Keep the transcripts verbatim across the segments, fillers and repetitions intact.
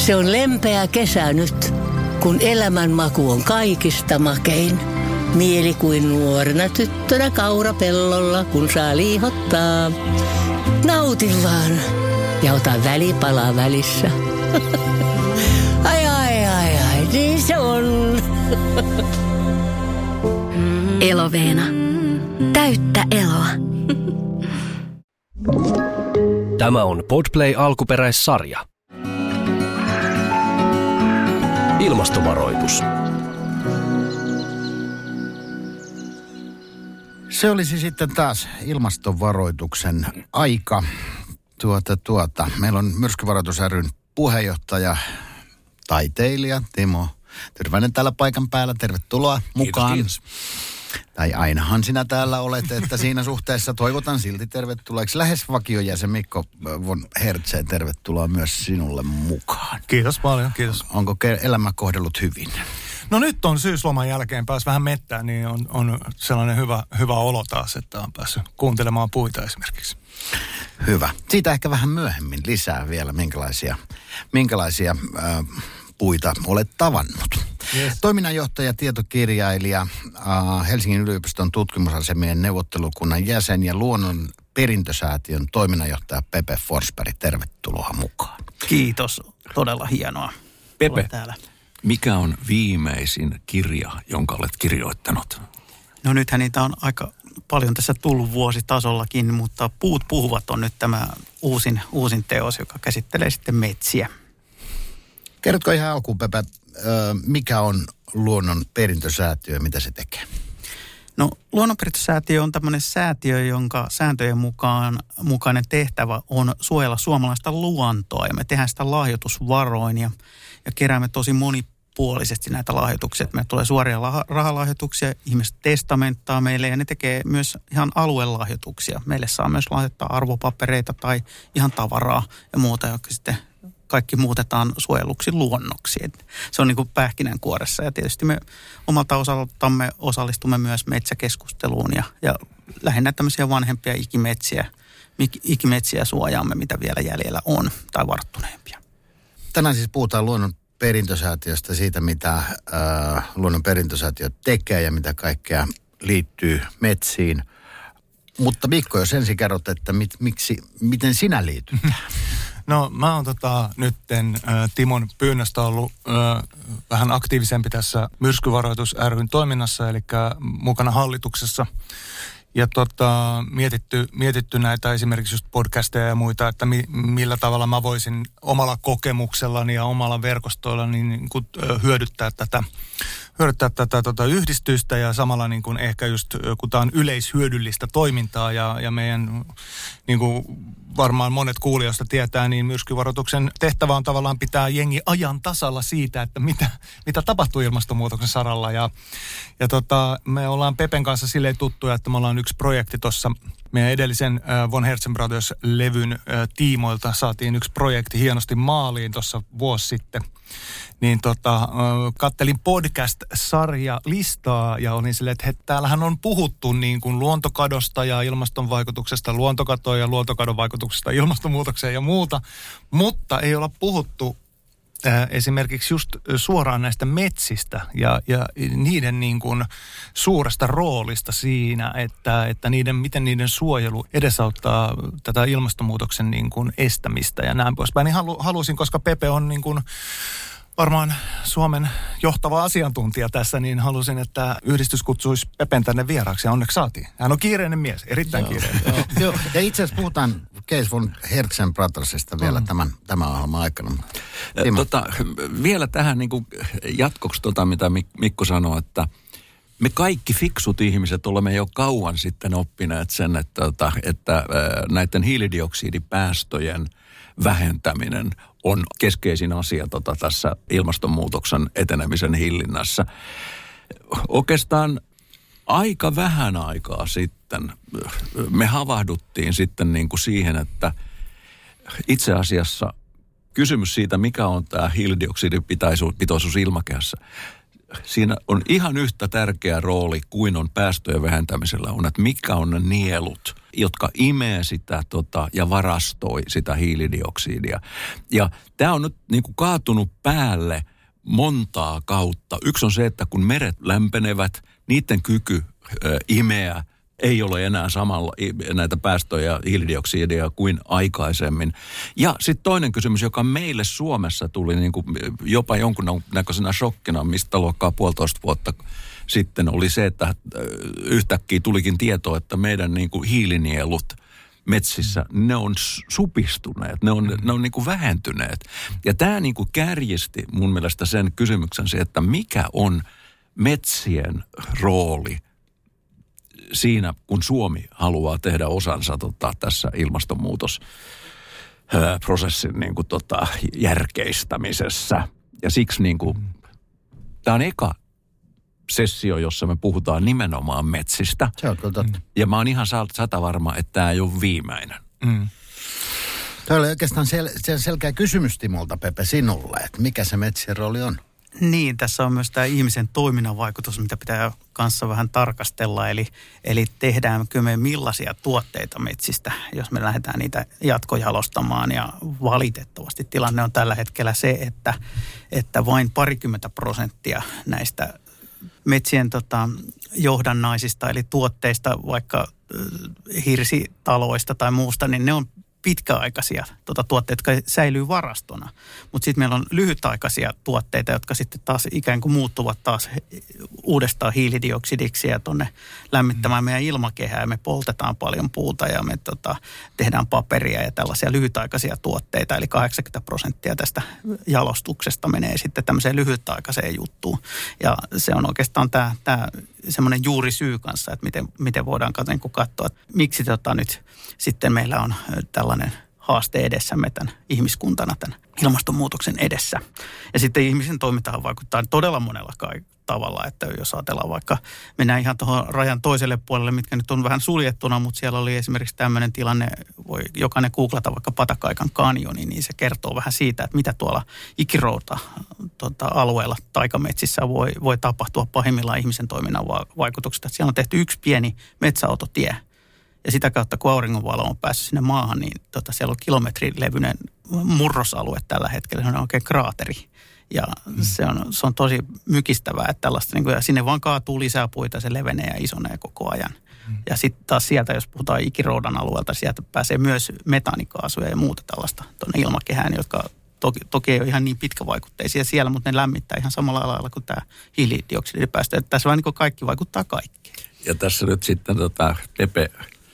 Se on lempeä kesä nyt, kun elämän maku on kaikista makein. Mieli kuin nuorena tyttönä kaurapellolla, kun saa liihottaa. Nauti vaan ja ota välipala välissä. Ai ai ai ai, niin se on. Eloveena. Täyttä eloa. Tämä on Podplay alkuperäissarja. Ilmastovaroitus. Se olisi sitten taas ilmastovaroituksen aika. Tuota, tuota. Meillä on Myrskyvaroitus ry:n puheenjohtaja, taiteilija Timo Tyrväinen täällä paikan päällä. Tervetuloa mukaan. Kiitos, kiitos. Tai ainahan sinä täällä olet, että siinä suhteessa toivotan silti tervetulleeksi. Lähes vakiojäsen Mikko von Hertzen, tervetuloa myös sinulle mukaan. Kiitos paljon, kiitos. Onko elämä kohdellut hyvin? No nyt on syysloman jälkeen pääsi vähän mettään, niin on, on sellainen hyvä, hyvä olo taas, että on päässyt kuuntelemaan puita esimerkiksi. Hyvä. Siitä ehkä vähän myöhemmin lisää vielä, minkälaisia, minkälaisia äh, puita olet tavannut. Yes. Toiminnanjohtaja, tietokirjailija, äh, Helsingin yliopiston tutkimusasemien neuvottelukunnan jäsen ja Luonnon perintösäätiön toiminnanjohtaja Pepe Forsberg. Tervetuloa mukaan. Kiitos. Todella hienoa. Pepe, täällä. Mikä on viimeisin kirja, jonka olet kirjoittanut? No nythän niitä on aika paljon tässä tullut vuositasollakin, mutta Puut puhuvat on nyt tämä uusin, uusin teos, joka käsittelee sitten metsiä. Kerrotko ihan alkuun, Pepe, mikä on Luonnon perintösäätiö ja mitä se tekee? No Luonnonperintösäätiö on tämmöinen säätiö, jonka sääntöjen mukaan, mukainen tehtävä on suojella suomalaista luontoa. Ja me tehdään sitä lahjoitusvaroin ja, ja keräämme tosi monipuolisesti näitä lahjoituksia. Meille tulee suoria lah- rahalahjoituksia, ihmiset testamenttaa meille ja ne tekee myös ihan aluelahjoituksia. Meille saa myös lahjoittaa arvopapereita tai ihan tavaraa ja muuta, joka sitten kaikki muutetaan suojeluksi luonnoksi. Et se on niin kuin pähkinänkuoressa ja tietysti me omalta osaltamme osallistumme myös metsäkeskusteluun ja, ja lähinnä tämmöisiä vanhempia ikimetsiä, ikimetsiä suojaamme, mitä vielä jäljellä on tai varttuneempia. Tänään siis puhutaan Luonnon perintösäätiöstä, siitä mitä äh, Luonnon perintösäätiö tekee ja mitä kaikkea liittyy metsiin. Mutta Mikko, jos ensin kerrot, että mit, miksi, miten sinä liityt tähän? No mä oon tota, nytten ä, Timon pyynnöstä ollut ä, vähän aktiivisempi tässä Myrskyvaroitus ry:n toiminnassa, eli mukana hallituksessa. Ja tota, mietitty, mietitty näitä esimerkiksi just podcasteja ja muita, että mi, millä tavalla mä voisin omalla kokemuksellani ja omalla verkostoillani niin kuin, hyödyttää tätä, hyödyttää tätä tota, yhdistystä ja samalla niin kuin ehkä just, kun tämä on yleishyödyllistä toimintaa ja, ja meidän, niin kuin varmaan monet kuulijoista tietää, niin myrskyvaroituksen tehtävä on tavallaan pitää jengi ajan tasalla siitä, että mitä, mitä tapahtuu ilmastonmuutoksen saralla. Ja, ja tota, me ollaan Pepen kanssa silleen tuttuja, että me ollaan yksi projekti tuossa meidän edellisen äh, Von Hertzen Brothers-levyn äh, tiimoilta saatiin yksi projekti hienosti maaliin tuossa vuosi sitten. Niin tota, kattelin podcast-sarja-listaa ja olin silleen, että he, täällähän on puhuttu niin kuin luontokadosta ja ilmaston vaikutuksesta luontokatoon ja luontokadon vaikutuksesta ilmastonmuutokseen ja muuta, mutta ei olla puhuttu äh, esimerkiksi just suoraan näistä metsistä ja, ja niiden niin kuin suuresta roolista siinä, että, että niiden, miten niiden suojelu edesauttaa tätä ilmastonmuutoksen niin kuin estämistä ja näin poispäin. Niin halu, halusin, koska Pepe on niin kuin varmaan Suomen johtava asiantuntija tässä, niin halusin, että yhdistys kutsuisi Pepen tänne vieraaksi ja onneksi saatiin. Hän on kiireinen mies, erittäin joo, kiireinen. Joo, joo. Ja itse asiassa puhutaan Case von Hertzen Brothersista vielä mm. tämän, tämän ohjelman aikana. Tota, vielä tähän niin kuin jatkoksi, tota, mitä Mikko sanoi, että me kaikki fiksut ihmiset olemme jo kauan sitten oppineet sen, että, että, että näiden hiilidioksidipäästöjen vähentäminen on keskeisin asia tota, tässä ilmastonmuutoksen etenemisen hillinnässä. Oikeastaan aika vähän aikaa sitten me havahduttiin sitten niin kuin siihen, että itse asiassa kysymys siitä, mikä on tämä hiilidioksidipitoisuus ilmakehässä, siinä on ihan yhtä tärkeä rooli kuin on päästöjen vähentämisellä on, että mitkä on ne nielut, jotka imee sitä tota, ja varastoi sitä hiilidioksidia. Ja tämä on nyt niin kuin kaatunut päälle montaa kautta. Yksi on se, että kun meret lämpenevät, niiden kyky ö, imeä ei ole enää samalla näitä päästöjä ja hiilidioksidia kuin aikaisemmin. Ja sitten toinen kysymys, joka meille Suomessa tuli niin kuin jopa jonkun näköisenä shokkina, mistä luokkaa puolitoista vuotta sitten, oli se, että yhtäkkiä tulikin tieto, että meidän niin kuin hiilinielut metsissä, ne on supistuneet, ne on, ne on niin kuin vähentyneet. Ja tämä niin kuin kärjisti mun mielestä sen kysymyksen se, että mikä on metsien rooli siinä, kun Suomi haluaa tehdä osansa tota, tässä ilmastonmuutosprosessin niin kuin, tota, järkeistämisessä. Ja siksi niin kuin, tämä on eka sessio, jossa me puhutaan nimenomaan metsistä. Se on kyllä totta. Ja mä oon ihan sata varma, että tämä ei ole viimeinen. Mm. Tämä oli oikeastaan sel- sel- selkeä kysymys Timolta, Pepe, sinulle, että mikä se metsien rooli on? Niin, tässä on myös tämä ihmisen toiminnan vaikutus, mitä pitää kanssa vähän tarkastella. Eli, eli tehdäänkö me millaisia tuotteita metsistä, jos me lähdetään niitä jatkojalostamaan. Ja valitettavasti tilanne on tällä hetkellä se, että, että vain parikymmentä prosenttia näistä metsien tota, johdannaisista, eli tuotteista, vaikka hirsitaloista tai muusta, niin ne on pitkäaikaisia tuota, tuotteita, jotka säilyy varastona. Mutta sitten meillä on lyhytaikaisia tuotteita, jotka sitten taas ikään kuin muuttuvat taas uudestaan hiilidioksidiksi ja tuonne lämmittämään meidän ilmakehää. Ja me poltetaan paljon puuta ja me tota, tehdään paperia ja tällaisia lyhytaikaisia tuotteita. Eli kahdeksankymmentä prosenttia tästä jalostuksesta menee sitten tämmöiseen lyhytaikaiseen juttuun. Ja se on oikeastaan tämä, tämä semmoinen juuri syy kanssa, että miten, miten voidaan katsoa, että miksi tota nyt sitten meillä on tällainen haaste edessämme tämän ihmiskuntana tämän ilmastonmuutoksen edessä. Ja sitten ihmisen toimintaan vaikuttaa todella monella tavalla, että jos ajatellaan vaikka, mennään ihan tuohon rajan toiselle puolelle, mitkä nyt on vähän suljettuna, mutta siellä oli esimerkiksi tämmöinen tilanne, voi jokainen googlata vaikka Patakaikan kanjoni, niin se kertoo vähän siitä, että mitä tuolla Ikirouta tota, alueella taikametsissä voi, voi tapahtua pahimmillaan ihmisen toiminnan va- vaikutuksesta. Siellä on tehty yksi pieni metsäautotie. Ja sitä kautta, kun auringonvalo on päässyt sinne maahan, niin tota, siellä on kilometrin levyinen murrosalue tällä hetkellä. Se on oikein kraateri. Ja mm. se, on, se on tosi mykistävää, että tällaista, niin kuin, ja sinne vaan kaatuu lisää puita, se levenee ja isonee koko ajan. Mm. Ja sitten taas sieltä, jos puhutaan Ikiroudan alueelta, sieltä pääsee myös metaanikaasuja ja muuta tällaista tuonne ilmakehään, jotka toki, toki ei ole ihan niin pitkävaikutteisia siellä, mutta ne lämmittää ihan samalla lailla kuin tämä hiilidioksidipäästö. Että tässä vaan niin kuin kaikki vaikuttaa kaikkeen. Ja tässä nyt sitten tota, Pepe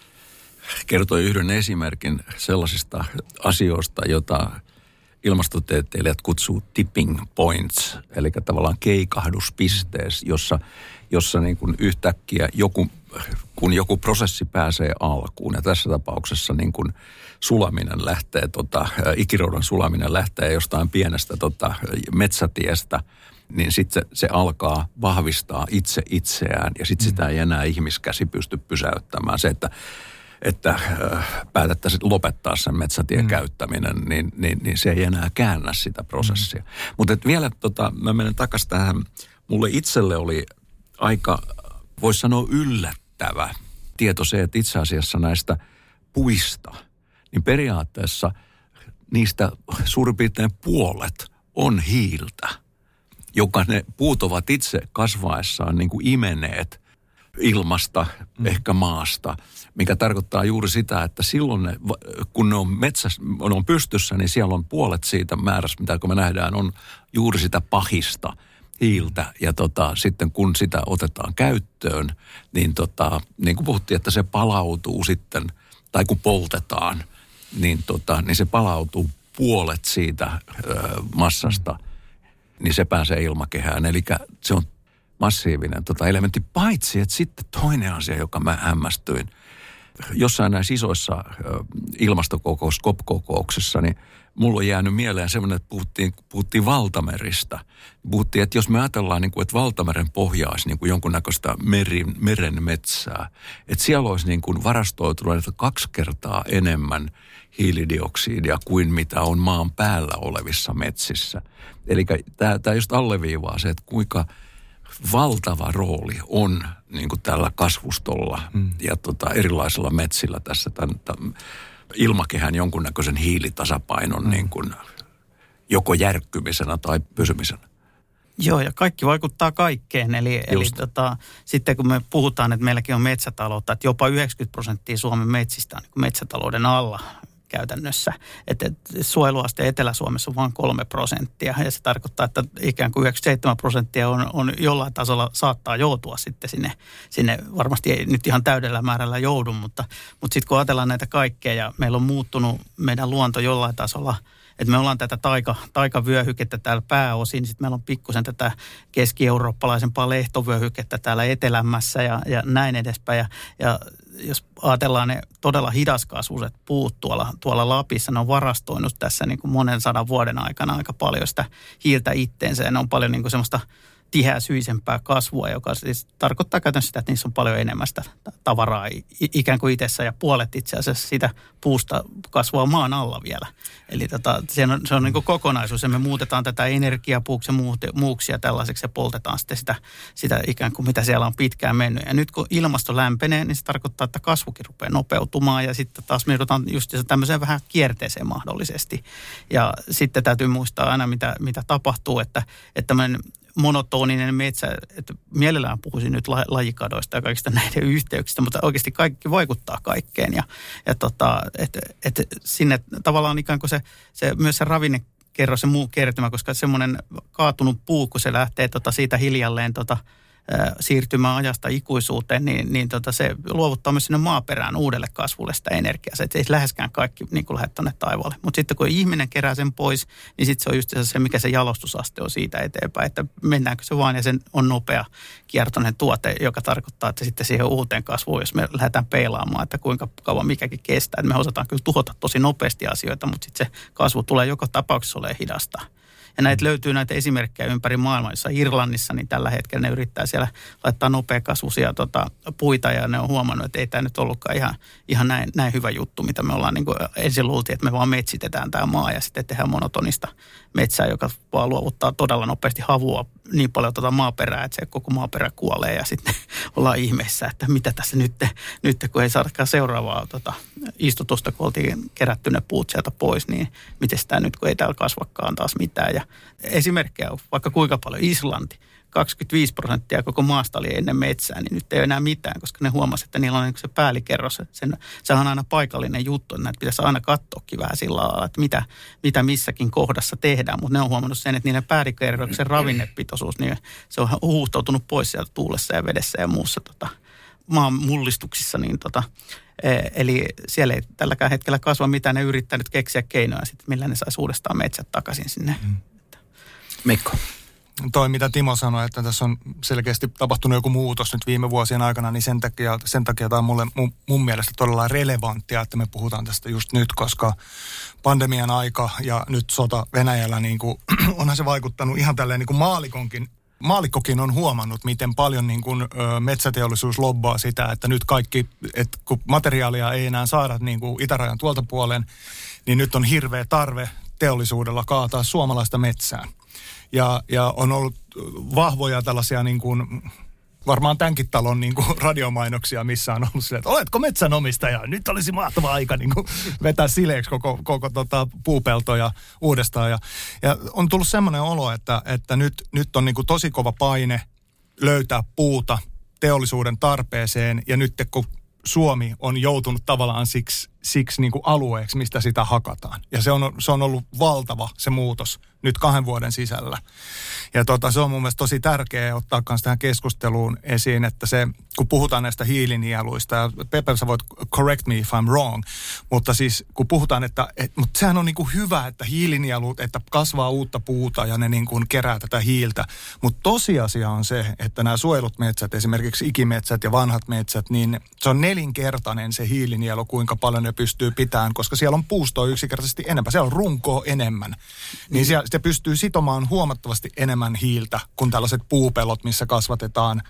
kertoi yhden esimerkin sellaisista asioista, jota ilmastotieteilijät kutsuu tipping points, eli tavallaan keikahduspisteessä, jossa, jossa niin kuin yhtäkkiä joku, kun joku prosessi pääsee alkuun, ja tässä tapauksessa niin kuin sulaminen lähtee, tota, Ikiroudan sulaminen lähtee jostain pienestä tota, metsätiestä, niin sitten se, se alkaa vahvistaa itse itseään, ja sitten mm. sitä ei enää ihmiskäsi pysty pysäyttämään. Se, että että äh, päätettäisiin lopettaa sen metsätien mm. käyttäminen, niin, niin, niin se ei enää käännä sitä prosessia. Mm. Mutta vielä, tota, mä menen takaisin tähän, mulle itselle oli aika, voisi sanoa yllättävä tieto se, että itse asiassa näistä puista, niin periaatteessa niistä suurin piirtein puolet on hiiltä, joka ne puut ovat itse kasvaessaan niin kuin imeneet ilmasta, mm. ehkä maasta, mikä tarkoittaa juuri sitä, että silloin ne, kun ne on metsässä, ne on pystyssä, niin siellä on puolet siitä määrästä, mitä kun me nähdään, on juuri sitä pahista hiiltä. Ja tota, sitten kun sitä otetaan käyttöön, niin, tota, niin kuin puhuttiin, että se palautuu sitten, tai kun poltetaan, niin, tota, niin se palautuu puolet siitä ö, massasta, niin se pääsee ilmakehään. Eli se on massiivinen tota, elementti, paitsi että sitten toinen asia, joka mä hämmästyin, jossain näissä isoissa ö, ilmastokokous, C O P-kokouksissa, niin mulla on jäänyt mieleen semmoinen, että puhuttiin, puhuttiin valtameristä. Puhuttiin, että jos me ajatellaan, niin kuin, että valtameren pohja olisi niin kuin jonkunnäköistä merin, meren metsää, että siellä olisi niin kuin varastoitunut kaksi kertaa enemmän hiilidioksidia kuin mitä on maan päällä olevissa metsissä. Eli tämä just alleviivaa se, että kuinka valtava rooli on niin kuin tällä kasvustolla mm. ja tota, erilaisilla metsillä tässä tämän, tämän ilmakehän jonkunnäköisen hiilitasapainon mm. niin kuin joko järkkymisenä tai pysymisenä. Joo, ja kaikki vaikuttaa kaikkeen. Eli, eli tota, sitten kun me puhutaan, että meilläkin on metsätaloutta, että jopa yhdeksänkymmentä prosenttia Suomen metsistä on niin metsätalouden alla käytännössä. Että et suojeluaste Etelä-Suomessa on vain kolme prosenttia, ja se tarkoittaa, että ikään kuin yhdeksänkymmentäseitsemän prosenttia on, on jollain tasolla saattaa joutua sitten sinne, sinne, varmasti ei nyt ihan täydellä määrällä joudu, mutta, mutta sitten kun ajatellaan näitä kaikkea, ja meillä on muuttunut meidän luonto jollain tasolla, että me ollaan tätä taika, taikavyöhykettä täällä pääosin, sitten meillä on pikkusen tätä keski-eurooppalaisempaa lehtovyöhykettä täällä etelämässä ja, ja näin edespäin. Ja, ja jos ajatellaan ne todella hidaskasvuiset puut tuolla, tuolla Lapissa, ne on varastoinut tässä niin kuin monen sadan vuoden aikana aika paljon sitä hiiltä itteensä, ja ne on paljon niin kuin semmoista tiheäsyisempää kasvua, joka siis tarkoittaa käytännössä sitä, että niissä on paljon enemmän sitä tavaraa ikään kuin itsessä, ja puolet itse asiassa sitä puusta kasvaa maan alla vielä. Eli tota, se on, se on niin kuin kokonaisuus, ja me muutetaan tätä energiapuuksi ja muuksia tällaiseksi, ja poltetaan sitten sitä, sitä ikään kuin mitä siellä on pitkään mennyt. Ja nyt kun ilmasto lämpenee, niin se tarkoittaa, että kasvukin rupeaa nopeutumaan, ja sitten taas me joudutaan just tämmöiseen vähän kierteeseen mahdollisesti. Ja sitten täytyy muistaa aina, mitä, mitä tapahtuu, että, että tämmöinen monotoninen metsä, että mielellään puhuisin nyt lajikadoista ja kaikista näiden yhteyksistä, mutta oikeasti kaikki vaikuttaa kaikkeen. Ja, ja tota, että et sinne tavallaan ikään kuin se, se myös se ravinnekerros ja muu kertymä, koska semmoinen kaatunut puu, kun se lähtee tota siitä hiljalleen tota, siirtymään ajasta ikuisuuteen, niin, niin tota se luovuttaa myös sinne maaperään uudelle kasvulle sitä energiaa. Se ei läheskään kaikki niin kuin lähde tuonne taivaalle. Mutta sitten kun ihminen kerää sen pois, niin sitten se on just se, mikä se jalostusaste on siitä eteenpäin, että mennäänkö se vaan, ja sen on nopea kiertoinen tuote, joka tarkoittaa, että sitten siihen uuteen kasvuun, jos me lähdetään peilaamaan, että kuinka kauan mikäkin kestää. Että me osataan kyllä tuhota tosi nopeasti asioita, mutta sitten se kasvu tulee joka tapauksessa olemaan hidasta. Ja näitä löytyy näitä esimerkkejä ympäri maailmaa, jossa Irlannissa, niin tällä hetkellä ne yrittää siellä laittaa nopeakasvuisia tota, puita, ja ne on huomannut, että ei tämä nyt ollutkaan ihan, ihan näin, näin hyvä juttu, mitä me ollaan niin kuin ensin luultiin, että me vaan metsitetään tämä maa ja sitten tehdään monotonista metsää, joka vaan luovuttaa todella nopeasti havua niin paljon tuota maaperää, että se koko maaperä kuolee, ja sitten ollaan ihmeessä, että mitä tässä nyt, nyt kun ei saadakaan seuraavaa tota, istutusta, kun oltiin kerätty ne puut sieltä pois, niin miten tämä nyt, kun ei täällä kasvakaan taas mitään. Ja esimerkkejä on vaikka kuinka paljon. Islanti, kaksikymmentäviisi prosenttia koko maasta oli ennen metsää, niin nyt ei ole enää mitään, koska ne huomasivat, että niillä on niin se päällikerros. Sen, se on aina paikallinen juttu, että näitä pitäisi aina katsoakin vähän sillä lailla, että mitä, mitä missäkin kohdassa tehdään, mutta ne on huomannut sen, että niiden päällikerroksen ravinnepitoisuus, niin se on huuhtoutunut pois sieltä tuulessa ja vedessä ja muussa tota, maan mullistuksissa, niin tota, eli siellä ei tälläkään hetkellä kasva mitään, ne yrittää nyt keksiä keinoja sitten, millä ne saisi uudestaan metsät takaisin sinne. Mm. Mikko. Toi, mitä Timo sanoi, että tässä on selkeästi tapahtunut joku muutos nyt viime vuosien aikana, niin sen takia, sen takia tämä on mulle, mun, mun mielestä todella relevanttia, että me puhutaan tästä just nyt, koska pandemian aika ja nyt sota Venäjällä, niin kuin, onhan se vaikuttanut ihan tälleen niin kuin maalikonkin. Maalikkokin on huomannut, miten paljon niin kuin, ö, metsäteollisuus lobbaa sitä, että nyt kaikki, että kun materiaalia ei enää saada niin kuin itärajan tuolta puolen, niin nyt on hirveä tarve teollisuudella kaataa suomalaista metsää. Ja, ja on ollut vahvoja tällaisia niin kuin, varmaan tämänkin talon niin kuin radiomainoksia, missä on ollut silleen, että oletko metsänomistaja? Nyt olisi mahtava aika niin kuin vetää sileeksi koko, koko tota, puupeltoja uudestaan. Ja, ja on tullut semmoinen olo, että, että nyt, nyt on niin kuin tosi kova paine löytää puuta teollisuuden tarpeeseen. Ja nyt kun Suomi on joutunut tavallaan siksi, siksi niin kuin alueeksi, mistä sitä hakataan. Ja se on, se on ollut valtava se muutos nyt kahden vuoden sisällä. Ja tota, se on mun mielestä tosi tärkeää ottaa myös tähän keskusteluun esiin, että se, kun puhutaan näistä hiilinieluista, ja Pepe, sä voit correct me if I'm wrong, mutta siis kun puhutaan, että et, mutta sehän on niin kuin hyvä, että hiilinielut, että kasvaa uutta puuta ja ne niin kuin kerää tätä hiiltä, mutta tosiasia on se, että nämä suojelut metsät, esimerkiksi ikimetsät ja vanhat metsät, niin se on nelinkertainen se hiilinielu, kuinka paljon ne pystyy pitämään, koska siellä on puustoa yksinkertaisesti enemmän, siellä on runkoa enemmän, niin siellä se pystyy sitomaan huomattavasti enemmän hiiltä kuin tällaiset puupelot, missä kasvatetaan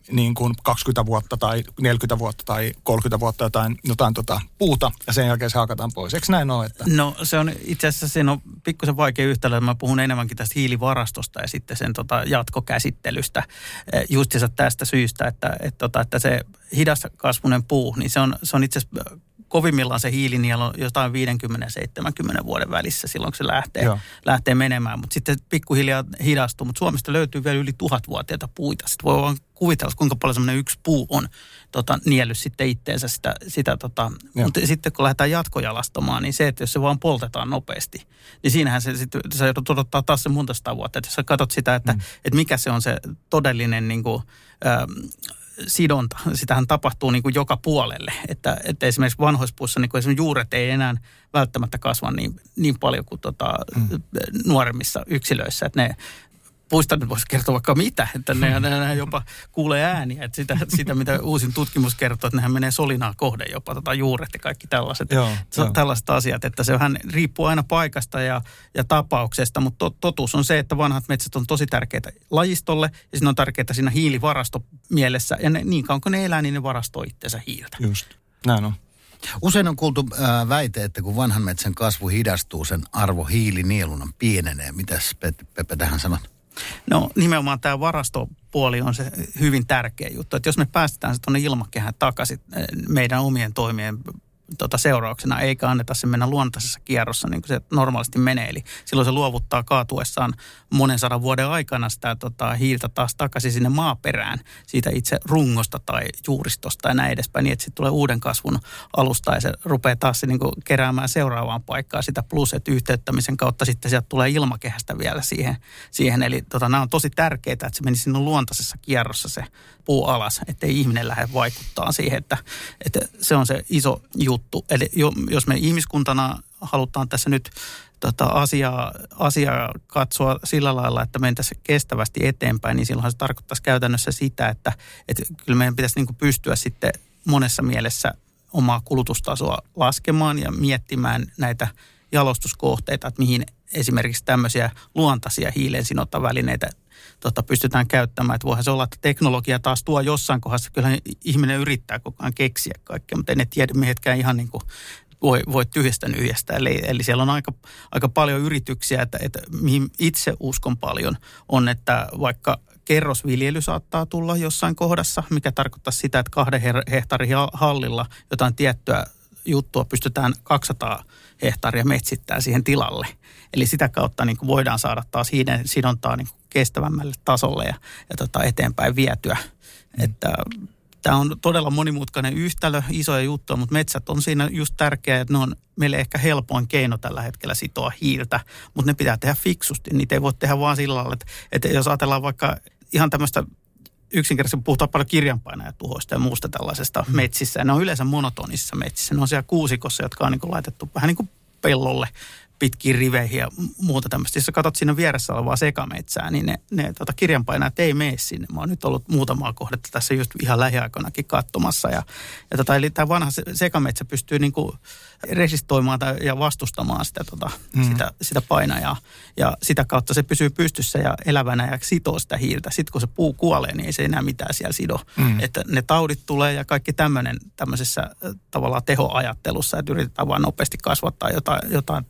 niin kuin kaksikymmentä vuotta tai neljäkymmentä vuotta tai kolmekymmentä vuotta jotain, jotain tota puuta ja sen jälkeen se hakataan pois. Eikö näin ole? Että... No se on itse asiassa siinä on pikkusen vaikea yhtälö. Mä puhun enemmänkin tästä hiilivarastosta ja sitten sen tota jatkokäsittelystä justiinsa tästä syystä, että, että, että, että se hidaskasvuinen puu, niin se on, se on itse asiassa kovimmillaan se hiilinielu on jotain viisikymmentä seitsemänkymmentä vuoden välissä silloin, kun se lähtee, lähtee menemään. Mutta sitten pikkuhiljaa hidastuu. Mutta Suomesta löytyy vielä yli tuhatvuotiaita puita. Sitten voi vaan kuvitella, kuinka paljon semmoinen yksi puu on tota, niellyt sitten itteensä sitä. sitä tota. Mutta sitten kun lähdetään jatkojalastamaan, niin se, että jos se vaan poltetaan nopeasti, niin siinähän se sitten, sä joudut odottaa taas se monta sata vuotta. Että jos sä katsot sitä, että, mm. että mikä se on se todellinen niin kuin, ähm, sidonta. Sitähän tapahtuu niin kuin joka puolelle, että, että esimerkiksi vanhoissa puissa niin kuin esimerkiksi juuret ei enää välttämättä kasva niin, niin paljon kuin tota, mm. nuoremmissa yksilöissä, että ne puista nyt voisi kertoa vaikka mitä, että ne, ne jopa kuulee ääniä, että sitä, sitä mitä uusin tutkimus kertoo, että nehän menee solinaa kohden jopa, tota juuret ja kaikki tällaiset, joo, jo. tällaiset asiat, että se vähän riippuu aina paikasta ja, ja tapauksesta, mutta totuus on se, että vanhat metsät on tosi tärkeitä lajistolle ja siinä on tärkeää siinä hiilivarastomielessä ja ne, niin kauan kun ne elää, niin ne varastoo itseensä hiiltä. Just, näin on. Usein on kuultu äh, väite, että kun vanhan metsän kasvu hidastuu, sen arvo hiilinieluna pienenee. Mitäs Pepe tähän sanot? No nimenomaan tämä varastopuoli on se hyvin tärkeä juttu, että jos me päästetään se tuonne ilmakehään takaisin meidän omien toimien tota, seurauksena, eikä anneta se mennä luontaisessa kierrossa niin kuin se normaalisti menee. Eli silloin se luovuttaa kaatuessaan monen sadan vuoden aikana sitä tota, hiiltä taas takaisin sinne maaperään siitä itse rungosta tai juuristosta ja näin edespäin, niin että sitten tulee uuden kasvun alusta ja se rupeaa taas se, niin kuin keräämään seuraavaan paikkaan sitä plus, että yhteyttämisen kautta sitten sieltä tulee ilmakehästä vielä siihen. siihen. Eli tota, nämä on tosi tärkeää, että se menisi sinne luontaisessa kierrossa se puu alas, ettei ihminen lähde vaikuttaa siihen, että, että se on se iso juttu. Eli jos me ihmiskuntana halutaan tässä nyt tota asiaa, asiaa katsoa sillä lailla, että mentäisiin kestävästi eteenpäin, niin silloinhan se tarkoittaisi käytännössä sitä, että, että kyllä meidän pitäisi niin kuin pystyä sitten monessa mielessä omaa kulutustasoa laskemaan ja miettimään näitä jalostuskohteita, että mihin esimerkiksi tämmöisiä luontaisia hiilensinontavälineitä tota, pystytään käyttämään. Että voihan se olla, että teknologia taas tuo jossain kohdassa. Kyllähän ihminen yrittää koko ajan keksiä kaikkea, mutta ei ne tiedemiehetkään ihan niin kuin voi, voi tyhjästä nyhjästä. Eli, eli siellä on aika, aika paljon yrityksiä, että, että mihin itse uskon paljon on, että vaikka kerrosviljely saattaa tulla jossain kohdassa, mikä tarkoittaa sitä, että kahden hehtaarin hallilla jotain tiettyä juttua pystytään kaksisataa hehtaaria metsittää siihen tilalle. Eli sitä kautta niin kuin voidaan saada taas hiilen sidontaa niin kuin kestävämmälle tasolle ja, ja tota eteenpäin vietyä. Mm. Että tämä on todella monimutkainen yhtälö, isoja juttuja, mutta metsät on siinä just tärkeää, että ne on meille ehkä helpoin keino tällä hetkellä sitoa hiiltä, mutta ne pitää tehdä fiksusti. Niitä ei voi tehdä vaan sillä lailla, että, että jos ajatellaan vaikka ihan tämmöistä yksinkertaisesti puhutaan paljon kirjanpainajatuhoista ja muusta tällaisesta mm. metsissä. Ja ne on yleensä monotonisissa metsissä. Ne on siellä kuusikossa, jotka on niin kuin laitettu vähän niin kuin pellolle pitkiin riveihin ja muuta tämmöistä. Jos sä katsot siinä vieressä olevaa sekametsää, niin ne, ne tota, kirjanpainajat ei mene sinne. Mä oon nyt ollut muutamaa kohdetta tässä just ihan lähiaikoinakin katsomassa. Ja, ja tota, eli tämä vanha sekametsä pystyy niin kuin resistoimaan ja vastustamaan sitä, tota, mm. sitä, sitä painajaa. Ja sitä kautta se pysyy pystyssä ja elävänä ja sitoo sitä hiiltä. Sitten kun se puu kuolee, niin ei se enää mitään siellä sido. Mm. Että ne taudit tulee ja kaikki tämmöinen tämmöisessä tavallaan tehoajattelussa, että yritetään vaan nopeasti kasvattaa jotain, jotain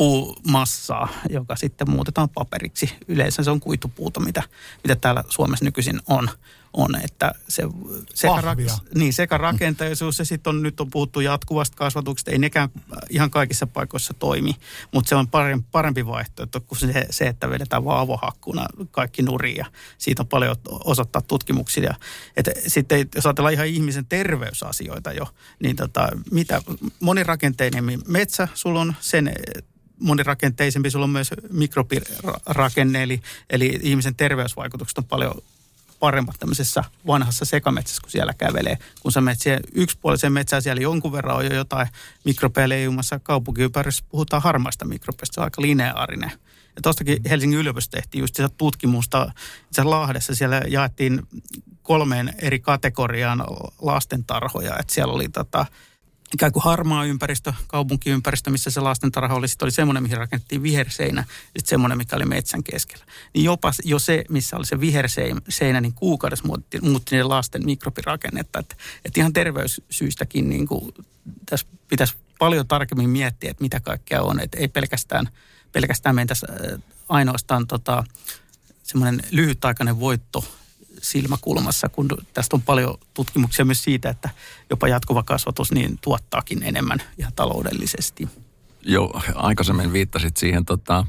puumassaa, joka sitten muutetaan paperiksi. Yleensä se on kuitupuuta, mitä, mitä täällä Suomessa nykyisin on. on että se sekä, ra- niin, sekä rakenteisuus ja sitten on, nyt on puhuttu jatkuvasta kasvatuksesta. Ei nekään ihan kaikissa paikoissa toimi, mutta se on parempi, parempi vaihtoehto kuin se, se, että vedetään vaan avohakkuna kaikki nurin. Ja siitä on paljon osoittaa tutkimuksia. Että sitten jos ajatellaan ihan ihmisen terveysasioita jo, niin tota, mitä monirakenteinen metsä, sulla on sen monirakenteisempi, sulla on myös mikrobirakenne, eli, eli ihmisen terveysvaikutukset on paljon paremmat tämmöisessä vanhassa sekametsässä, kun siellä kävelee. Kun sä menet siihen yksipuoliseen metsään, siellä jonkun verran on jo jotain mikrobeja leijumassa. Kaupunkiympäristössä puhutaan harmaista mikrobeista, se on aika lineaarinen. Ja tuostakin Helsingin yliopistossa tehtiin just tutkimusta. Itse Lahdessa siellä jaettiin kolmeen eri kategoriaan lastentarhoja, että siellä oli tota ikään kuin harmaa ympäristö, kaupunkiympäristö, missä se lastentarha oli. Sitten oli semmoinen, mihin rakennettiin viherseinä, ja sitten semmoinen, mikä oli metsän keskellä. Niin jopa jo se, missä oli se viherseinä, niin kuukaudessa muutti, muutti niiden lasten mikrobirakennetta. Että, että ihan terveyssyistäkin niin kuin, tässä pitäisi paljon tarkemmin miettiä, että mitä kaikkea on. Että ei pelkästään, pelkästään mentäisi ainoastaan tota, semmoinen lyhytaikainen voitto silmäkulmassa, kun tästä on paljon tutkimuksia myös siitä, että jopa jatkuva kasvatus niin tuottaakin enemmän ihan taloudellisesti. Joo, aikaisemmin viittasit siihen tota,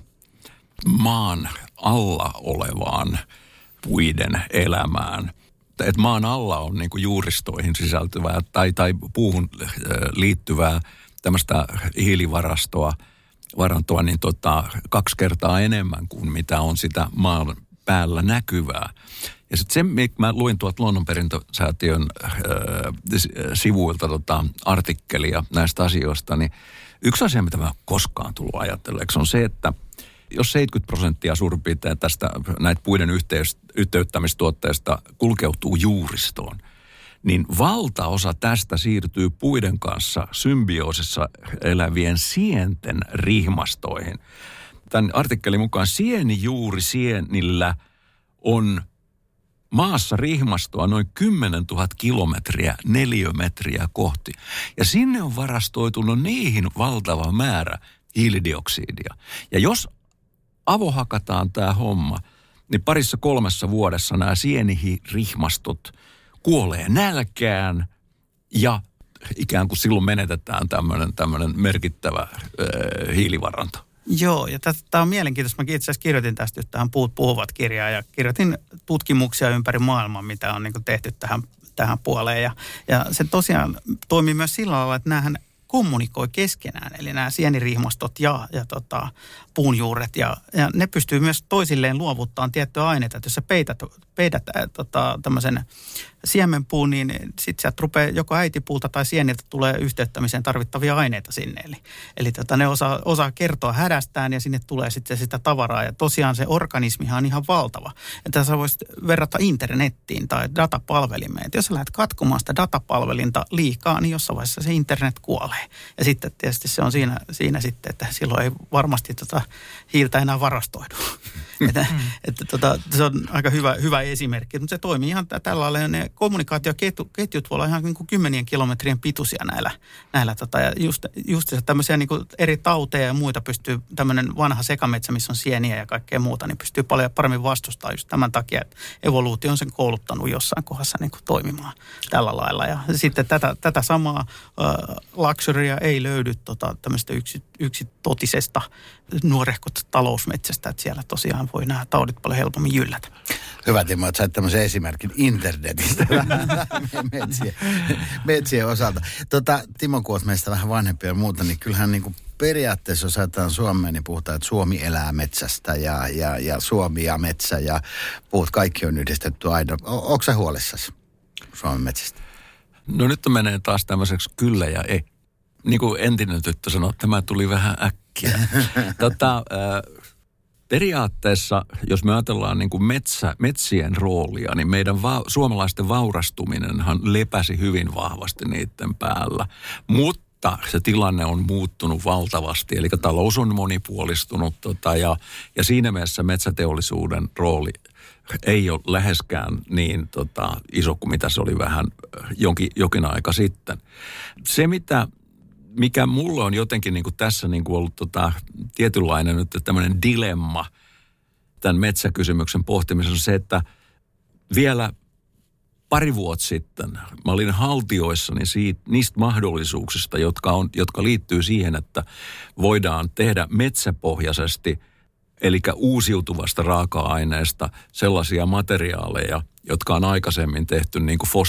maan alla olevaan puiden elämään. Että maan alla on niinku juuristoihin sisältyvää tai, tai puuhun liittyvää tämmöistä hiilivarastoa, varantoa, niin tota, kaksi kertaa enemmän kuin mitä on sitä maan päällä näkyvää. Ja sitten se, mikä mä luin tuolta Luonnonperintösäätiön äh, sivuilta tota, artikkelia näistä asioista, niin yksi asia, mitä mä koskaan tullut ajatelleeksi, on se, että jos seitsemänkymmentä prosenttia suurin piirtein tästä näitä puiden yhteys, yhteyttämistuotteista kulkeutuu juuristoon, niin valtaosa tästä siirtyy puiden kanssa symbioosissa elävien sienten rihmastoihin. Tämän artikkelin mukaan sienijuuri sienillä on maassa rihmastoa noin kymmenentuhatta kilometriä neliömetriä kohti. Ja sinne on varastoitunut niihin valtava määrä hiilidioksidia. Ja jos avohakataan tämä homma, niin parissa kolmessa vuodessa nämä sienirihmastot kuolee nälkään ja ikään kuin silloin menetetään tämmöinen, tämmöinen merkittävä äh, hiilivaranto. Joo, ja tämä on mielenkiintoista. Mä itse asiassa kirjoitin tästä just tähän Puut puhuvat -kirjaan ja kirjoitin tutkimuksia ympäri maailmaa, mitä on niin kuin tehty tähän, tähän puoleen. Ja, ja se tosiaan toimii myös sillä lailla, että näähän kommunikoi keskenään, eli nämä sienirihmastot ja, ja tota, puunjuuret, ja, ja ne pystyy myös toisilleen luovuttamaan tiettyä aineita. Että jos sä peität, peidät ä, tota, tämmöisen siemenpuun, niin sitten sieltä rupeaa joko äitipuulta tai sieniltä tulee yhteyttämiseen tarvittavia aineita sinne. Eli, eli tota, ne osaa, osaa kertoa hädästään ja sinne tulee sitten sitä tavaraa. Ja tosiaan se organismihan on ihan valtava. Ja tässä voisit verrata internettiin tai datapalvelimeen. Että jos sä lähdet katkomaan sitä datapalvelinta liikaa, niin jossain vaiheessa se internet kuolee. Ja sitten tietysti se on siinä, siinä sitten, että silloin ei varmasti tota hiiltä enää varastoidu. että, että tota, se on aika hyvä, hyvä esimerkki. Mutta se toimii ihan tällä lailla. Ne kommunikaatioketjut voi olla ihan niin kuin kymmenien kilometrien pituisia näillä. näillä tota, ja just, just tämmöisiä niin kuin eri tauteja ja muita pystyy, tämmöinen vanha sekametsä, missä on sieniä ja kaikkea muuta, niin pystyy paljon paremmin vastustamaan just tämän takia, että evoluutio on sen kouluttanut jossain kohdassa niin kuin toimimaan tällä lailla. Ja sitten tätä, tätä samaa uh, luxurya ei löydy tota, tämmöistä yksi, yksitotisesta nuorehkot talousmetsästä, että siellä tosiaan voi nämä taudit paljon helpommin jyllätä. Hyvä, Timo, että sait tämmöisen esimerkin internetistä metsien, metsien osalta. Tota, Timo, kun olet meistä vähän vanhempia ja muuta, niin kyllähän niin kuin periaatteessa, jos ajatellaan Suomeen, niin puhutaan, että Suomi elää metsästä ja, ja, ja Suomi ja metsä ja puhut, kaikki on yhdistetty aina. O, onko sä huolissasi Suomen metsästä? No nyt menee taas tämmöiseksi kyllä ja ei. Niin kuin entinen tyttö sanoi, tämä tuli vähän äkkiä. tota, äh, periaatteessa, jos me ajatellaan niin kuin metsä, metsien roolia, niin meidän va- suomalaisten vaurastuminenhan lepäsi hyvin vahvasti niiden päällä. Mutta se tilanne on muuttunut valtavasti, eli talous on monipuolistunut tota, ja, ja siinä mielessä metsäteollisuuden rooli ei ole läheskään niin tota, iso kuin mitä se oli vähän jonkin, jokin aika sitten. Se, mitä, mikä mulla on jotenkin niin kuin tässä niin kuin ollut tota, tietynlainen nyt tämmöinen dilemma tämän metsäkysymyksen pohtimisessa on se, että vielä pari vuotta sitten mä olin haltioissani siitä, niistä mahdollisuuksista, jotka, on, jotka liittyy siihen, että voidaan tehdä metsäpohjaisesti, eli uusiutuvasta raaka-aineesta sellaisia materiaaleja, jotka on aikaisemmin tehty niin kuin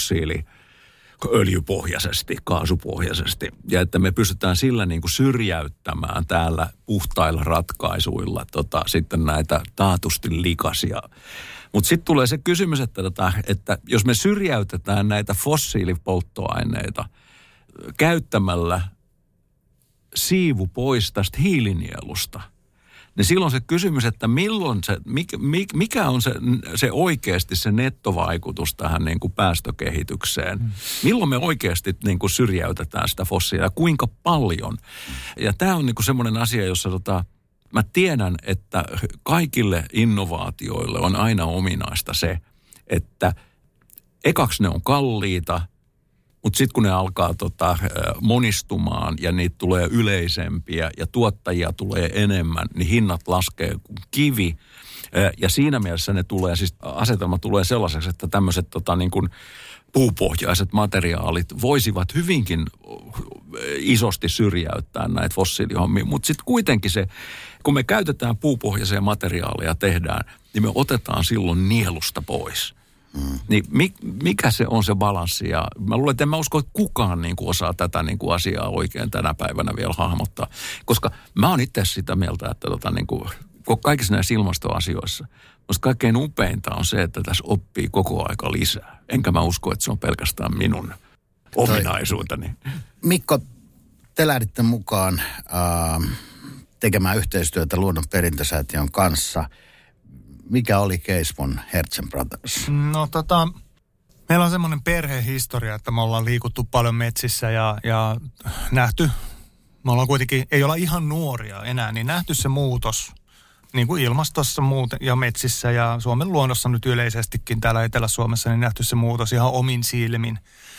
fossiiliöljypohjaisesti, kaasupohjaisesti. Ja että me pystytään sillä niin kuin syrjäyttämään täällä puhtailla ratkaisuilla tota, sitten näitä taatusti likaisia. Mutta sitten tulee se kysymys, että, tota, että jos me syrjäytetään näitä fossiilipolttoaineita käyttämällä siivu pois tästä hiilinielusta, niin silloin se kysymys, että milloin se, mikä on se, se oikeasti se nettovaikutus tähän niin kuin päästökehitykseen. Mm. Milloin me oikeasti niin kuin syrjäytetään sitä fossiilia ja kuinka paljon. Ja tämä on niin kuin semmoinen asia, jossa tota, mä tiedän, että kaikille innovaatioille on aina ominaista se, että ekaksi ne on kalliita, mutta sitten kun ne alkaa tota, monistumaan ja niitä tulee yleisempiä ja tuottajia tulee enemmän, niin hinnat laskee kuin kivi. Ja siinä mielessä ne tulee, siis asetelma tulee sellaiseksi, että tämmöiset tota, niin kuin puupohjaiset materiaalit voisivat hyvinkin isosti syrjäyttää näitä fossiilihommia. Mutta sitten kuitenkin se, kun me käytetään puupohjaisia materiaaleja tehdään, niin me otetaan silloin nielusta pois. Mm. Niin mikä se on se balanssi? Ja mä luulen, että en mä usko, että kukaan niin kuin osaa tätä niin kuin asiaa oikein tänä päivänä vielä hahmottaa. Koska mä oon itse sitä mieltä, että tota, niin kuin, kaikissa näissä ilmastoasioissa, musta kaikkein upeinta on se, että tässä oppii koko aika lisää. Enkä mä usko, että se on pelkästään minun ominaisuuteni. Mikko, te lähditte mukaan äh, tekemään yhteistyötä Luonnon perintösäätiön kanssa. Mikä oli case von Hertzen Brothers? No tota, meillä on semmoinen perhehistoria, että me ollaan liikuttu paljon metsissä ja, ja nähty, me ollaan kuitenkin, ei olla ihan nuoria enää, niin nähty se muutos niin kuin ilmastossa muuten ja metsissä ja Suomen luonnossa nyt yleisestikin täällä Etelä-Suomessa, niin nähty se muutos ihan omin silmin.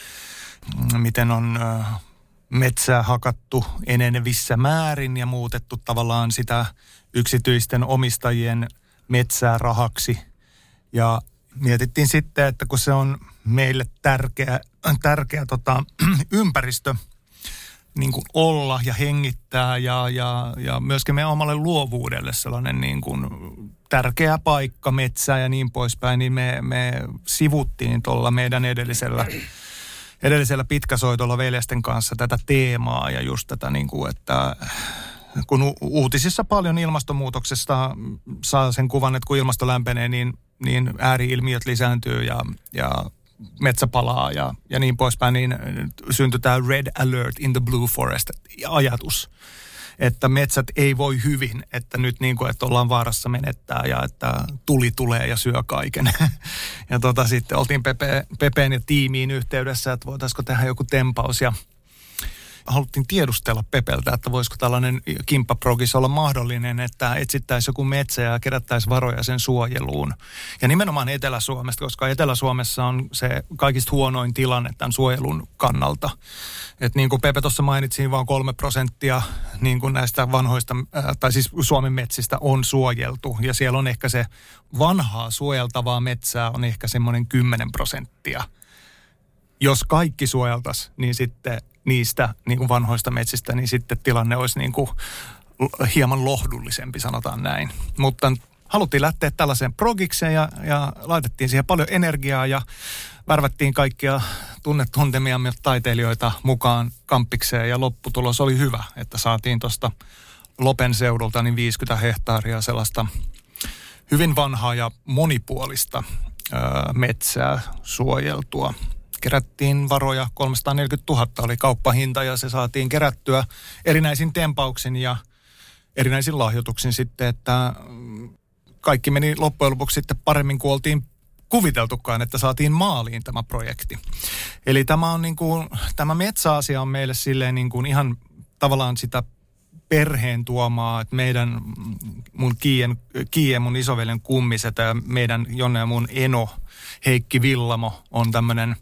Miten on metsää hakattu enenevissä määrin ja muutettu tavallaan sitä yksityisten omistajien metsää rahaksi. Ja mietittiin sitten, että kun se on meille tärkeä, tärkeä tota, ympäristö niin kuin olla ja hengittää ja, ja, ja myöskin meidän omalle luovuudelle sellainen niin kuin tärkeä paikka, metsää ja niin poispäin, niin me, me sivuttiin tuolla meidän edellisellä, edellisellä pitkäsoitolla veljesten kanssa tätä teemaa ja just tätä niin kuin, että kun uutisissa paljon ilmastonmuutoksesta saa sen kuvan, että kun ilmasto lämpenee, niin, niin ääri-ilmiöt lisääntyy ja, ja metsä palaa ja, ja niin poispäin, niin syntyy tämä red alert in the blue forest ajatus, että metsät ei voi hyvin, että nyt niin kuin, että ollaan vaarassa menettää ja että tuli tulee ja syö kaiken. Ja tota, sitten oltiin Pepe, Pepeen ja tiimiin yhteydessä, että voitaisiko tehdä joku tempaus ja haluttiin tiedustella Pepeltä, että voisiko tällainen kimppaprogis olla mahdollinen, että etsittäisiin joku metsä ja kerättäisiin varoja sen suojeluun. Ja nimenomaan Etelä-Suomesta, koska Etelä-Suomessa on se kaikista huonoin tilanne tämän suojelun kannalta. Että niin kuin Pepe tuossa mainitsi, vaan kolme prosenttia niin kuin näistä vanhoista, tai siis Suomen metsistä on suojeltu. Ja siellä on ehkä se vanhaa suojeltavaa metsää on ehkä semmoinen kymmenen prosenttia. Jos kaikki suojeltaisiin, niin sitten niistä niin kuin vanhoista metsistä, niin sitten tilanne olisi niin kuin hieman lohdullisempi, sanotaan näin. Mutta haluttiin lähteä tällaiseen progikseen ja, ja laitettiin siihen paljon energiaa ja värvättiin kaikkia tunnetuntemiamme taiteilijoita mukaan kampikseen ja lopputulos oli hyvä, että saatiin tuosta Lopen seudulta niin viisikymmentä hehtaaria sellaista hyvin vanhaa ja monipuolista ö, metsää suojeltua. Kerättiin varoja, kolmesataaneljäkymmentätuhatta oli kauppahinta ja se saatiin kerättyä erinäisin tempauksin ja erinäisin lahjoituksin sitten, että kaikki meni loppujen lopuksi sitten paremmin kuin oltiin kuviteltukaan, että saatiin maaliin tämä projekti. Eli tämä on niin kuin, tämä metsäasia on meille silleen niin kuin ihan tavallaan sitä perheen tuomaa, että meidän, mun Kiien, Kiien mun isoveljen kummiset ja meidän Jonne ja mun eno Heikki Villamo on tämmöinen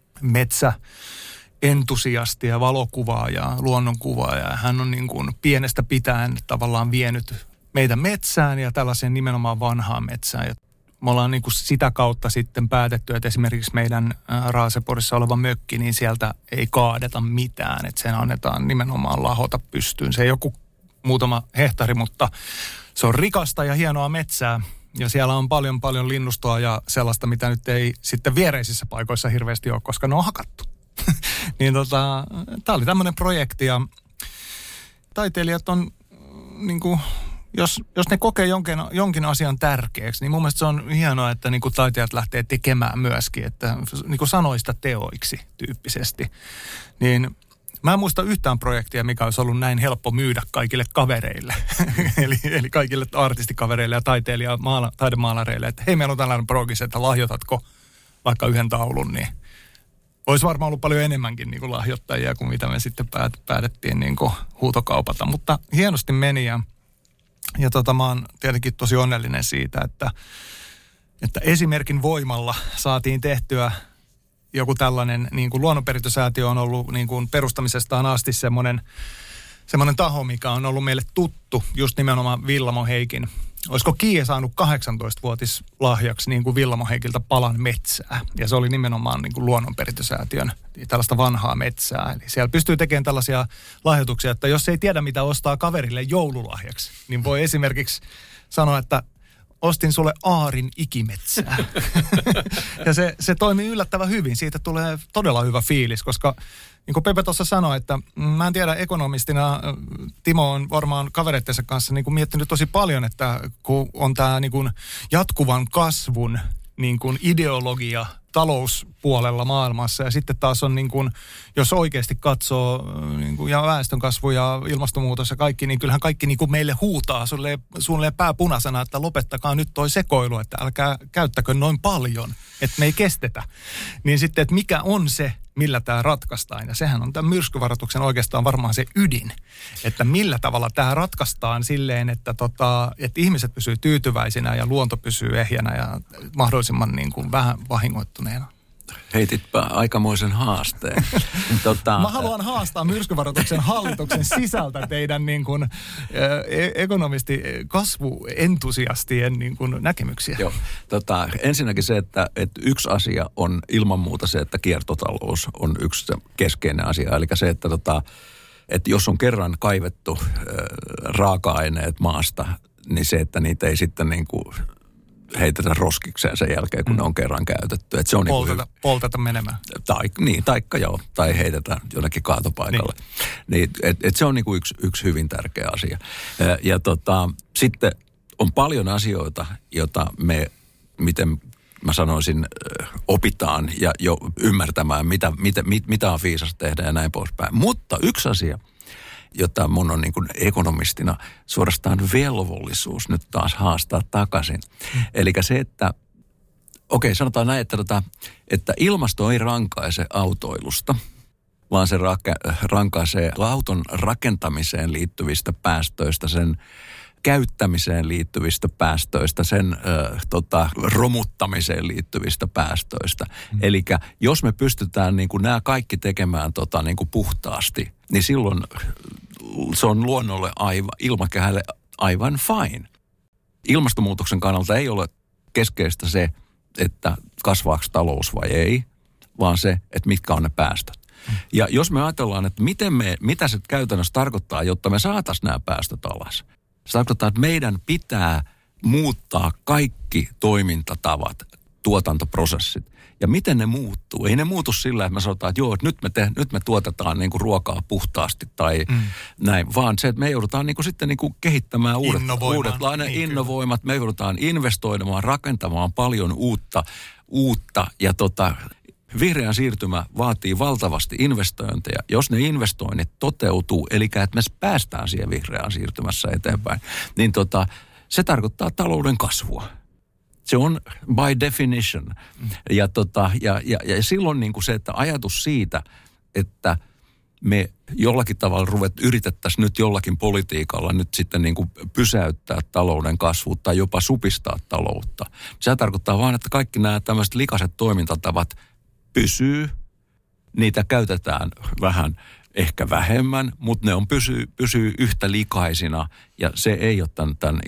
metsäentusiasti ja valokuvaaja ja luonnonkuvaaja. Ja hän on niin kuin pienestä pitäen tavallaan vienyt meitä metsään ja tällaiseen nimenomaan vanhaan metsään. Ja me ollaan niin kuin sitä kautta sitten päätetty, että esimerkiksi meidän Raaseporissa oleva mökki, niin sieltä ei kaadeta mitään. Että sen annetaan nimenomaan lahota pystyyn. Se ei joku muutama hehtaari, mutta se on rikasta ja hienoa metsää. Ja siellä on paljon paljon linnustoa ja sellaista, mitä nyt ei sitten viereisissä paikoissa hirveästi ole, koska ne on hakattu. Niin tota, tää oli tämmöinen projekti ja taiteilijat on, niin kuin, jos, jos ne kokee jonkin, jonkin asian tärkeäksi, niin mun mielestä se on hienoa, että niin kuin taiteilijat lähtee tekemään myöskin, että niin kuin sanoista teoiksi tyyppisesti. Niin Mä en muista yhtään projektia, mikä olisi ollut näin helppo myydä kaikille kavereille. eli, eli kaikille artistikavereille ja taiteilija, maala, taidemaalareille, että hei, meillä on tällainen progis, että lahjoitatko vaikka yhden taulun, niin olisi varmaan ollut paljon enemmänkin niin kuin lahjoittajia kuin mitä me sitten päät, päätettiin niin kuin huutokaupata. Mutta hienosti meni ja, ja tota, mä oon tietenkin tosi onnellinen siitä, että, että esimerkin voimalla saatiin tehtyä joku tällainen, niin kuin Luonnonperintösäätiö on ollut niin kuin perustamisestaan asti semmoinen, semmoinen taho, mikä on ollut meille tuttu, just nimenomaan Villamo Heikin. Olisiko Kiie saanut kahdeksantoistavuotis lahjaksi niin kuin Villamo Heikiltä palan metsää. Ja se oli nimenomaan niin kuin Luonnonperintösäätiön tällaista vanhaa metsää. Eli siellä pystyy tekemään tällaisia lahjoituksia, että jos ei tiedä mitä ostaa kaverille joululahjaksi, niin voi esimerkiksi sanoa, että ostin sulle aarin ikimetsää. ja se, se toimii yllättävän hyvin. Siitä tulee todella hyvä fiilis, koska niin kuin Pepe tuossa sanoi, että mä en tiedä ekonomistina, Timo on varmaan kavereittensa kanssa niin kuin miettinyt tosi paljon, että kun on tämä niin kuin jatkuvan kasvun niin kuin ideologia talouspuolella maailmassa ja sitten taas on niin kuin, jos oikeasti katsoo niin kuin, ja väestönkasvu ja ilmastonmuutos ja kaikki, niin kyllähän kaikki niin kuin meille huutaa sulle, sulle pää punaisena, että lopettakaa nyt toi sekoilu, että älkää käyttäkö noin paljon, että me ei kestetä. Niin sitten, että mikä on se, millä tämä ratkaistaan. Ja sehän on tämän myrskyvaroituksen oikeastaan varmaan se ydin, että millä tavalla tämä ratkaistaan silleen, että, tota, että ihmiset pysyy tyytyväisinä ja luonto pysyy ehjänä ja mahdollisimman niin kuin vähän vahingoittuneena. Heititpä aikamoisen haasteen. tota, Mä haluan haastaa myrskyvaroituksen hallituksen sisältä teidän niin kuin, äh, ekonomisti kasvuentusiastien niin kuin näkemyksiä. Joo. Tota, ensinnäkin se, että, että yksi asia on ilman muuta se, että kiertotalous on yksi keskeinen asia. Eli se, että, tota, että jos on kerran kaivettu äh, raaka-aineet maasta, niin se, että niitä ei sitten niin kuin heitetä roskikseen sen jälkeen, kun mm. ne on kerran käytetty. Et se on polteta, niin polteta menemään. Tai, niin, taikka joo, tai heitetään jonnekin kaatopaikalle. Niin. Niin, et, et se on niinku yksi, yksi hyvin tärkeä asia. Ja, ja tota, sitten on paljon asioita, joita me, miten mä sanoisin, opitaan ja jo ymmärtämään, mitä, mitä, mitä on viisasta tehdä ja näin poispäin. Mutta yksi asia, jota mun on niin kuin ekonomistina suorastaan velvollisuus nyt taas haastaa takaisin. Mm. Eli se, että okei, sanotaan näin, että, tota, että ilmasto ei rankaise autoilusta, vaan se rake, rankaisee auton rakentamiseen liittyvistä päästöistä, sen käyttämiseen liittyvistä päästöistä, sen ö, tota, romuttamiseen liittyvistä päästöistä. Mm. Eli jos me pystytään niin kuin nämä kaikki tekemään tota, niin kuin puhtaasti, niin silloin se on luonnolle aivan, ilmakehälle aivan fine. Ilmastonmuutoksen kannalta ei ole keskeistä se, että kasvaako talous vai ei, vaan se, että mitkä on ne päästöt. Mm. Ja jos me ajatellaan, että miten me, mitä se käytännössä tarkoittaa, jotta me saataisiin nämä päästöt alas. Se tarkoittaa, että meidän pitää muuttaa kaikki toimintatavat, tuotantoprosessit. Ja miten ne muuttuu? Ei ne muutu sillä, että me sanotaan, että joo, että nyt me, te, nyt me tuotetaan niin kuin ruokaa puhtaasti tai mm. näin. Vaan se, että me joudutaan niin kuin sitten niin kuin kehittämään uudet, uudet niin, innovoimat. Me joudutaan investoimaan, rakentamaan paljon uutta, uutta ja tota... Vihreä siirtymä vaatii valtavasti investointeja. Jos ne investoinnit toteutuu, eli että me päästään siihen vihreään siirtymässä eteenpäin, niin tota, se tarkoittaa talouden kasvua. Se on by definition. Ja, tota, ja, ja, ja silloin niin kuin se, että ajatus siitä, että me jollakin tavalla ruvet, yritettäisiin nyt jollakin politiikalla nyt sitten niin kuin pysäyttää talouden kasvua tai jopa supistaa taloutta. Se tarkoittaa vaan, että kaikki nämä tämmöiset likaiset toimintatavat pysyy, niitä käytetään vähän, ehkä vähemmän, mutta ne on pysyy, pysyy yhtä likaisina ja se ei ole tämän, tämän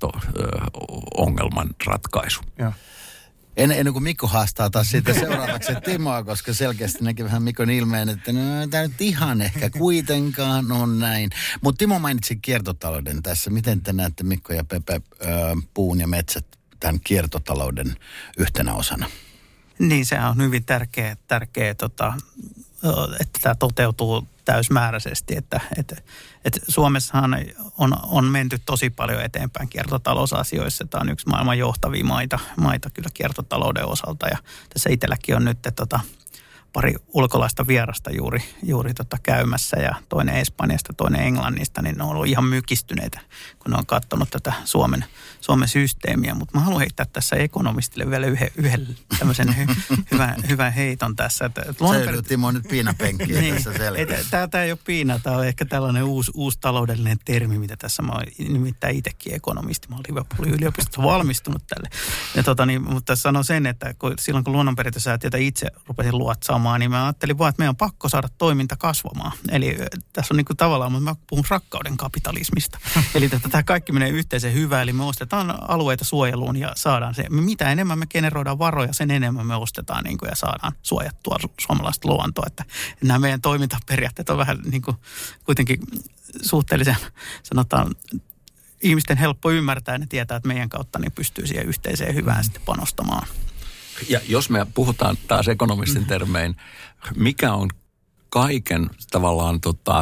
ilmasto-ongelman ratkaisu. Ja. En, ennen kuin Mikko haastaa taas sitten seuraavaksi Timoa, koska selkeästi näki vähän Mikon ilmeen, että no tämä nyt ihan ehkä kuitenkaan on näin. Mutta Timo mainitsi kiertotalouden tässä. Miten te näette, Mikko ja Pepe, puun ja metsät tämän kiertotalouden yhtenä osana? Niin, se on hyvin tärkeä, tärkeä tota, että tämä toteutuu täysmääräisesti. Että, että, että Suomessahan on, on menty tosi paljon eteenpäin kiertotalousasioissa. Tämä on yksi maailman johtavia maita, maita kyllä kiertotalouden osalta. Ja tässä itselläkin on nyt tota, pari ulkolaista vierasta juuri, juuri tota käymässä ja toinen Espanjasta, toinen Englannista, niin ne on ollut ihan mykistyneitä, kun ne on katsonut tätä Suomen, Suomen systeemiä. Mutta mä haluan heittää tässä ekonomistille vielä yhden, yhden tämmöisen hy, hyvän, hyvän heiton tässä. Että, että se ei Timo nyt piinapenkkiä niin, tässä selkeä. Tämä ei ole piina, tämä on ehkä tällainen uusi, uusi taloudellinen termi, mitä tässä mä oon nimittäin itsekin ekonomisti. Mä oon Liverpoolin yliopistossa valmistunut tälle. Ja tota, niin, mutta sanon sen, että kun, silloin kun luonnonperintösäätiötä itse rupesin luotsaamaan, niin mä ajattelin vaan, että meidän on pakko saada toiminta kasvamaan. Eli tässä on niin kuin tavallaan, mutta mä puhun rakkauden kapitalismista. Eli tämä kaikki menee yhteiseen hyvään, eli me ostetaan alueita suojeluun ja saadaan se. Mitä enemmän me generoidaan varoja, sen enemmän me ostetaan niin kuin, ja saadaan suojattua suomalaista luontoa. Että nämä meidän toimintaperiaatteet on vähän niin kuin, kuitenkin suhteellisen, sanotaan, ihmisten helppo ymmärtää ja ne tietää, että meidän kautta niin pystyy siihen yhteiseen hyvään sitten panostamaan. Ja jos me puhutaan taas ekonomistin termein, mikä on kaiken tavallaan, tota,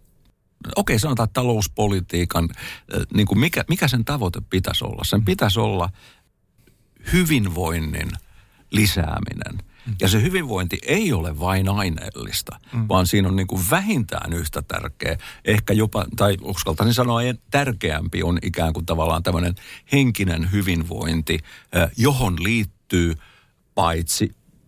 okei sanotaan talouspolitiikan, niin kuin mikä, mikä sen tavoite pitäisi olla? Sen pitäisi olla hyvinvoinnin lisääminen. Ja se hyvinvointi ei ole vain aineellista, mm. vaan siinä on niin kuin vähintään yhtä tärkeä, ehkä jopa, tai uskaltaisin sanoa, tärkeämpi on ikään kuin tavallaan tämmöinen henkinen hyvinvointi, johon liittyy paitsi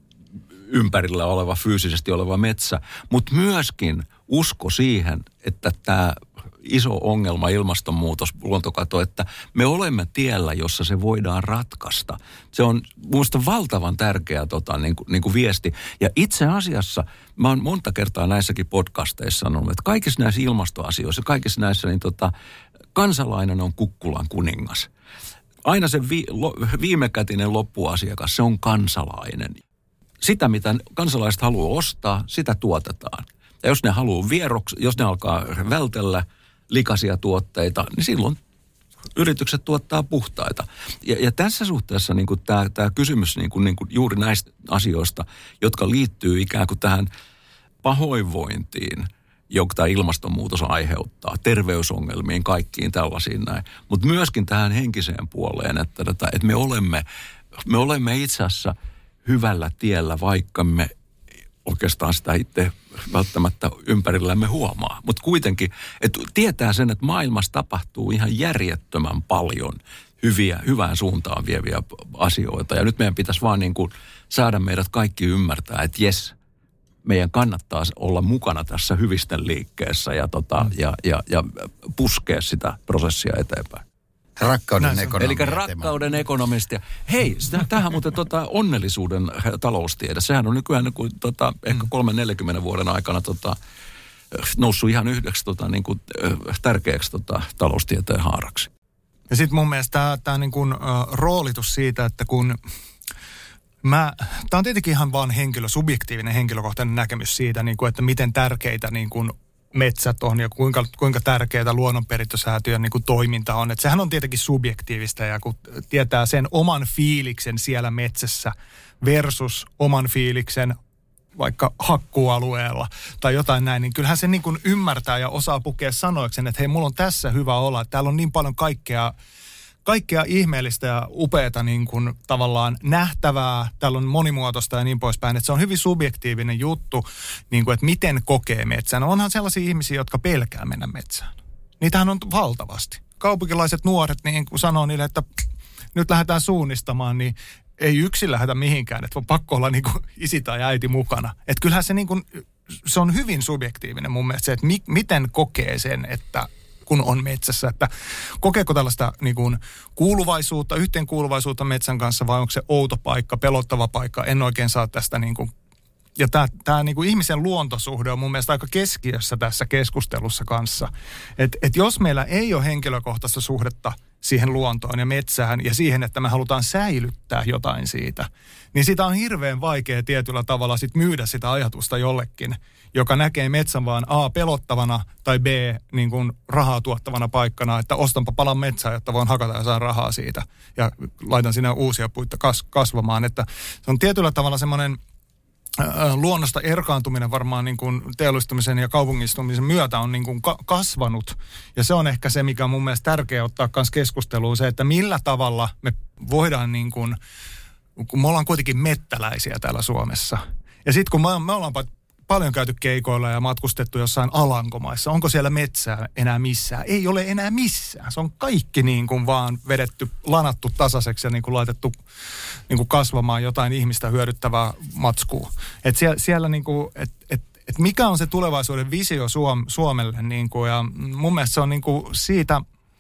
ympärillä oleva, fyysisesti oleva metsä, mutta myöskin usko siihen, että tämä iso ongelma, ilmastonmuutos, luontokato, että me olemme tiellä, jossa se voidaan ratkaista. Se on minusta valtavan tärkeä tota, niin kuin, niin kuin viesti. Ja itse asiassa, mä oon monta kertaa näissäkin podcasteissa sanonut, että kaikissa näissä ilmastoasioissa, kaikissa näissä, niin tota, kansalainen on kukkulan kuningas. Aina se vi, lo, viimekätinen loppuasiakas, se on kansalainen. Sitä, mitä kansalaiset haluaa ostaa, sitä tuotetaan. Ja jos ne haluaa vieroksi, jos ne alkaa vältellä likaisia tuotteita, niin silloin yritykset tuottaa puhtaita. Ja, ja tässä suhteessa niin tämä, tämä kysymys niin kuin, niin kuin juuri näistä asioista, jotka liittyy ikään kuin tähän pahoinvointiin, jota ilmastonmuutos aiheuttaa, terveysongelmiin, kaikkiin tällaisiin näin. Mutta myöskin tähän henkiseen puoleen, että, että me, olemme, me olemme itse asiassa hyvällä tiellä, vaikka me oikeastaan sitä itse välttämättä ympärillämme huomaa. Mutta kuitenkin, että tietää sen, että maailmassa tapahtuu ihan järjettömän paljon hyviä, hyvään suuntaan vieviä asioita. Ja nyt meidän pitäisi vaan niin kuin saada meidät kaikki ymmärtää, että jes, meidän kannattaa olla mukana tässä hyvisten liikkeessä ja, tota, ja, ja, ja puskea sitä prosessia eteenpäin. Rakkauden ekonomisti. Eli rakkauden ekonomisti. Hei, tämähän muuten tota, onnellisuuden taloustiede. Sehän on nykyään niin kuin, tota, ehkä kolmen neljänkymmenen vuoden aikana tota, noussut ihan yhdeksi tota, niin kuin, tärkeäksi tota, taloustieteen haaraksi. Ja sitten mun mielestä tämä, tämä niin kuin, uh, roolitus siitä, että kun mä, tämä on tietenkin ihan vaan henkilö, subjektiivinen henkilökohtainen näkemys siitä, niin kuin, että miten tärkeitä niin kuin metsät on ja kuinka, kuinka tärkeää luonnonperintösäätiön niin kuin toiminta on. Että sehän on tietenkin subjektiivista ja kun tietää sen oman fiiliksen siellä metsässä versus oman fiiliksen vaikka hakkuualueella tai jotain näin, niin kyllähän se niin kuin ymmärtää ja osaa pukea sanoiksen, että hei, mulla on tässä hyvä olla. Että täällä on niin paljon kaikkea, kaikkea ihmeellistä ja upeata niin kuin tavallaan nähtävää, täällä on monimuotoista ja niin poispäin, että se on hyvin subjektiivinen juttu, niin kuin, että miten kokee metsän. Onhan sellaisia ihmisiä, jotka pelkää mennä metsään. Niitähän on valtavasti. Kaupunkilaiset nuoret, niin kun sanoo niille, että nyt lähdetään suunnistamaan, niin ei yksin lähdetä mihinkään, että on pakko olla niin kuin isi tai äiti mukana. Että kyllähän se, niin kuin, se on hyvin subjektiivinen mun mielestä se, että mi- miten kokee sen, että kun on metsässä, että kokeeko tällaista niin kuin kuuluvaisuutta, yhteenkuuluvaisuutta metsän kanssa vai onko se outo paikka, pelottava paikka, en oikein saa tästä niin kuin, ja tämä, tämä niin kuin ihmisen luontosuhde on mun mielestä aika keskiössä tässä keskustelussa kanssa, että et jos meillä ei ole henkilökohtaista suhdetta siihen luontoon ja metsään ja siihen, että me halutaan säilyttää jotain siitä, niin sitä on hirveän vaikea tietyllä tavalla sit myydä sitä ajatusta jollekin, joka näkee metsän vaan A pelottavana tai B niin kuin rahaa tuottavana paikkana, että ostanpa palan metsää, jotta voin hakata ja saan rahaa siitä ja laitan sinne uusia puita kas- kasvamaan. Että se on tietyllä tavalla semmoinen luonnosta erkaantuminen varmaan niin kuin teollistumisen ja kaupungistumisen myötä on niin kuin ka- kasvanut. Ja se on ehkä se, mikä on mun mielestä tärkeää ottaa myös keskusteluun, se, että millä tavalla me voidaan niin kuin, kun me ollaan kuitenkin mettäläisiä täällä Suomessa, Ja sitten kun me, me ollaan paljon käyty keikoilla ja matkustettu jossain Alankomaissa, onko siellä metsää enää missään? Ei ole enää missään. Se on kaikki niin kuin vaan vedetty, lanattu tasaiseksi ja niin kuin laitettu niin kuin kasvamaan jotain ihmistä hyödyttävää matskua. Että siellä, siellä niin kuin, et, et, et mikä on se tulevaisuuden visio Suom, Suomelle niin kuin, ja mun mielestä se on niin kuin siitä...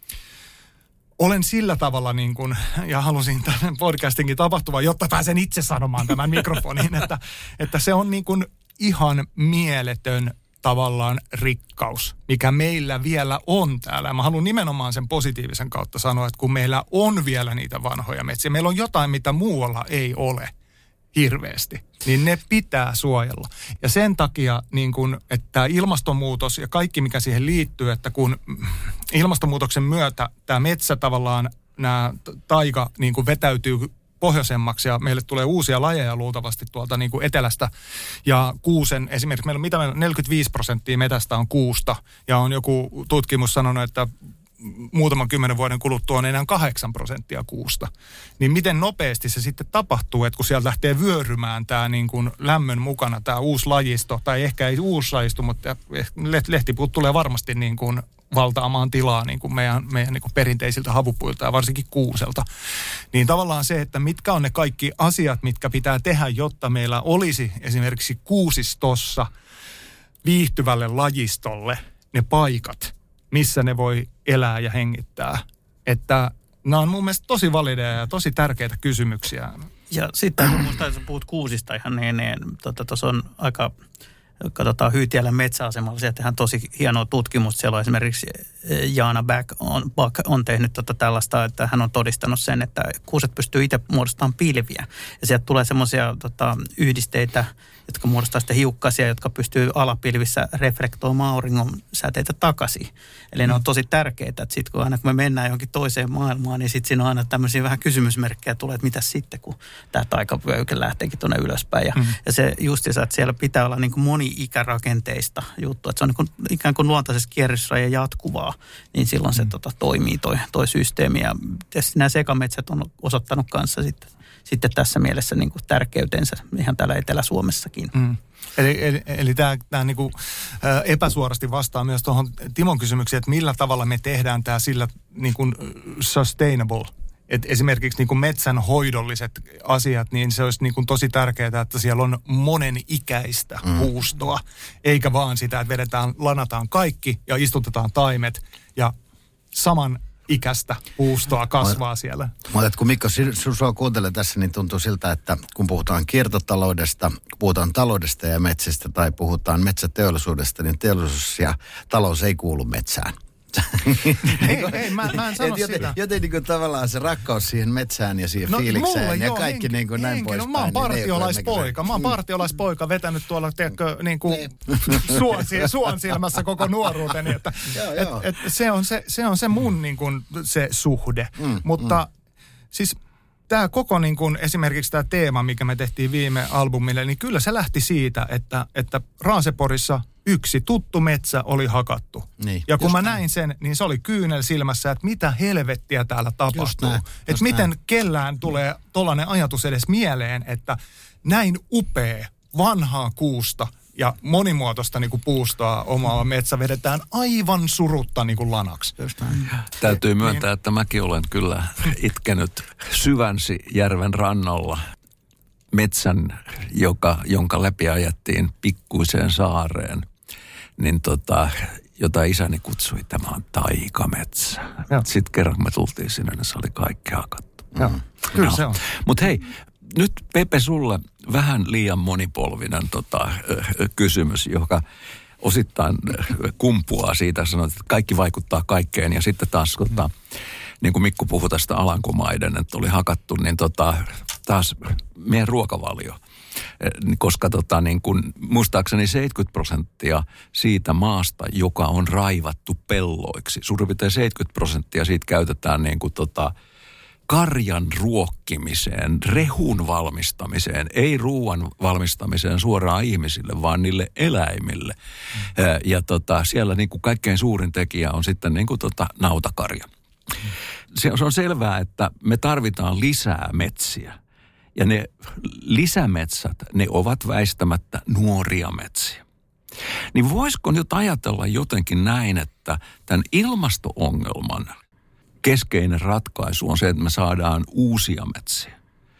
Olen sillä tavalla niin kuin, ja halusin tämän podcastinkin tapahtuvan, jotta pääsen itse sanomaan tämän mikrofoniin, että, että se on niin kuin ihan mieletön tavallaan rikkaus, mikä meillä vielä on täällä. Mä haluan nimenomaan sen positiivisen kautta sanoa, että kun meillä on vielä niitä vanhoja metsiä, meillä on jotain, mitä muualla ei ole hirveästi, niin ne pitää suojella. Ja sen takia, niin kun, että ilmastonmuutos ja kaikki, mikä siihen liittyy, että kun ilmastonmuutoksen myötä tämä metsä tavallaan, nämä taika niin kun vetäytyy pohjoisemmaksi ja meille tulee uusia lajeja luultavasti tuolta niin kuin etelästä. Ja kuusen, esimerkiksi meillä on mitä meillä on, neljäkymmentäviisi prosenttia metästä on kuusta ja on joku tutkimus sanonut, että muutaman kymmenen vuoden kuluttua on enää kahdeksan prosenttia kuusta. Niin miten nopeasti se sitten tapahtuu, että kun sieltä lähtee vyörymään tämä niin kuin lämmön mukana, tämä uusi lajisto, tai ehkä ei uusi lajisto, mutta lehtipuut tulee varmasti niin kuin valtaamaan tilaa niin kuin meidän, meidän niin kuin perinteisiltä havupuilta ja varsinkin kuuselta. Niin tavallaan se, että mitkä on ne kaikki asiat, mitkä pitää tehdä, jotta meillä olisi esimerkiksi kuusistossa viihtyvälle lajistolle ne paikat, missä ne voi elää ja hengittää. Että nämä on mun mielestä tosi valideja ja tosi tärkeitä kysymyksiä. Ja sitten kun musta puhut kuusista ihan niin, niin tuossa tota, on aika, katsotaan Hyytiälän metsäasemalla, siellä tehdään tosi hienoa tutkimusta. Siellä on esimerkiksi Jaana Back on, Back on tehnyt tota tällaista, että hän on todistanut sen, että kuuset pystyy itse muodostamaan pilviä. Ja sieltä tulee semmoisia tota, yhdisteitä, jotka muodostaa sitten hiukkasia, jotka pystyy alapilvissä reflektoimaan auringon säteitä takaisin. Eli mm. ne on tosi tärkeitä, että sitten kun aina kun me mennään johonkin toiseen maailmaan, niin sitten siinä on aina tämmöisiä vähän kysymysmerkkejä tulee, että mitä sitten, kun tämä taikavyöhyke lähteekin tuonne ylöspäin. Ja, mm. ja se justiinsa, että siellä pitää olla niin kuin moni-ikärakenteista juttu, että se on niin kuin, ikään kuin luontaisessa kierrysrajan jatkuvaa, niin silloin se mm. tota, toimii toi, toi systeemi. Ja tietysti nämä sekametsät on osoittanut kanssa sitten sitten tässä mielessä niin kuin tärkeytensä ihan täällä Etelä-Suomessakin. Mm. Eli, eli, eli tämä, tämä niin kuin, ä, epäsuorasti vastaa myös tuohon Timon kysymykseen, että millä tavalla me tehdään tämä sillä niin kuin sustainable. Et esimerkiksi niin kuin metsänhoidolliset asiat, niin se olisi niin kuin tosi tärkeää, että siellä on monen ikäistä mm. puustoa, eikä vaan sitä, että vedetään, lanataan kaikki ja istutetaan taimet ja saman ikäistä puustoa kasvaa mä, siellä. Mutta kun Mikko sinua kuuntelee tässä, niin tuntuu siltä, että kun puhutaan kiertotaloudesta, puhutaan taloudesta ja metsästä tai puhutaan metsäteollisuudesta, niin teollisuus ja talous ei kuulu metsään. ei, ei, mä, mä en sano joten, sitä. Joten niin kuin tavallaan se rakkaus siihen metsään ja siihen no, fiilikseen ja joo, kaikki henki, niin kuin näin poispäin. No, mä oon partiolaispoika. Mä oon partiolaispoika vetänyt tuolla, tiedätkö, niin kuin suon, suon silmässä koko nuoruuteni. Että, joo, et, joo. Et se, on se, se on se mun niin kuin, se suhde. Mm, Mutta mm. siis tämä koko niin kuin, esimerkiksi tämä teema, mikä me tehtiin viime albumille, niin kyllä se lähti siitä, että, että Raaseporissa yksi tuttu metsä oli hakattu. Niin, ja kun mä näin näin sen, niin se oli kyynel silmässä, että mitä helvettiä täällä tapahtuu. Että miten näin. Kellään tulee tollainen ajatus edes mieleen, että näin upea vanhaa kuusta ja monimuotoista niin kuin puustoa omaa metsä vedetään aivan surutta niin kuin lanaksi. Täytyy myöntää, niin. että mäkin olen kyllä itkenyt syvänsi järven rannalla metsän, joka, jonka läpi ajettiin pikkuiseen saareen. Niin tota, jota isäni kutsui, tämä on taikametsä. Sitten kerran kun me tultiin sinne, niin se oli kaikki hakattu. Joo. Mm. Kyllä no. se on. Mutta hei, nyt Pepe sulle vähän liian monipolvinen tota, kysymys, joka osittain kumpuaa siitä, sanoit, että kaikki vaikuttaa kaikkeen. Ja sitten taas, mm. tota, niin kuin Mikko puhui tästä Alankomaiden, että oli hakattu, niin tota, taas meidän ruokavalio. Koska tota, niin kun, muistaakseni seitsemänkymmentä prosenttia siitä maasta, joka on raivattu pelloiksi, suurin piirtein seitsemänkymmentä prosenttia siitä käytetään niin kuin, tota, karjan ruokkimiseen, rehun valmistamiseen, ei ruoan valmistamiseen suoraan ihmisille, vaan niille eläimille. Mm. Ja tota, siellä niin kuin kaikkein suurin tekijä on sitten niin kuin, tota, nautakarja. Mm. Se, se on selvää, että me tarvitaan lisää metsiä. Ja ne lisämetsät, ne ovat väistämättä nuoria metsiä. Niin voisiko nyt ajatella jotenkin näin, että tämän ilmasto-ongelman keskeinen ratkaisu on se, että me saadaan uusia metsiä.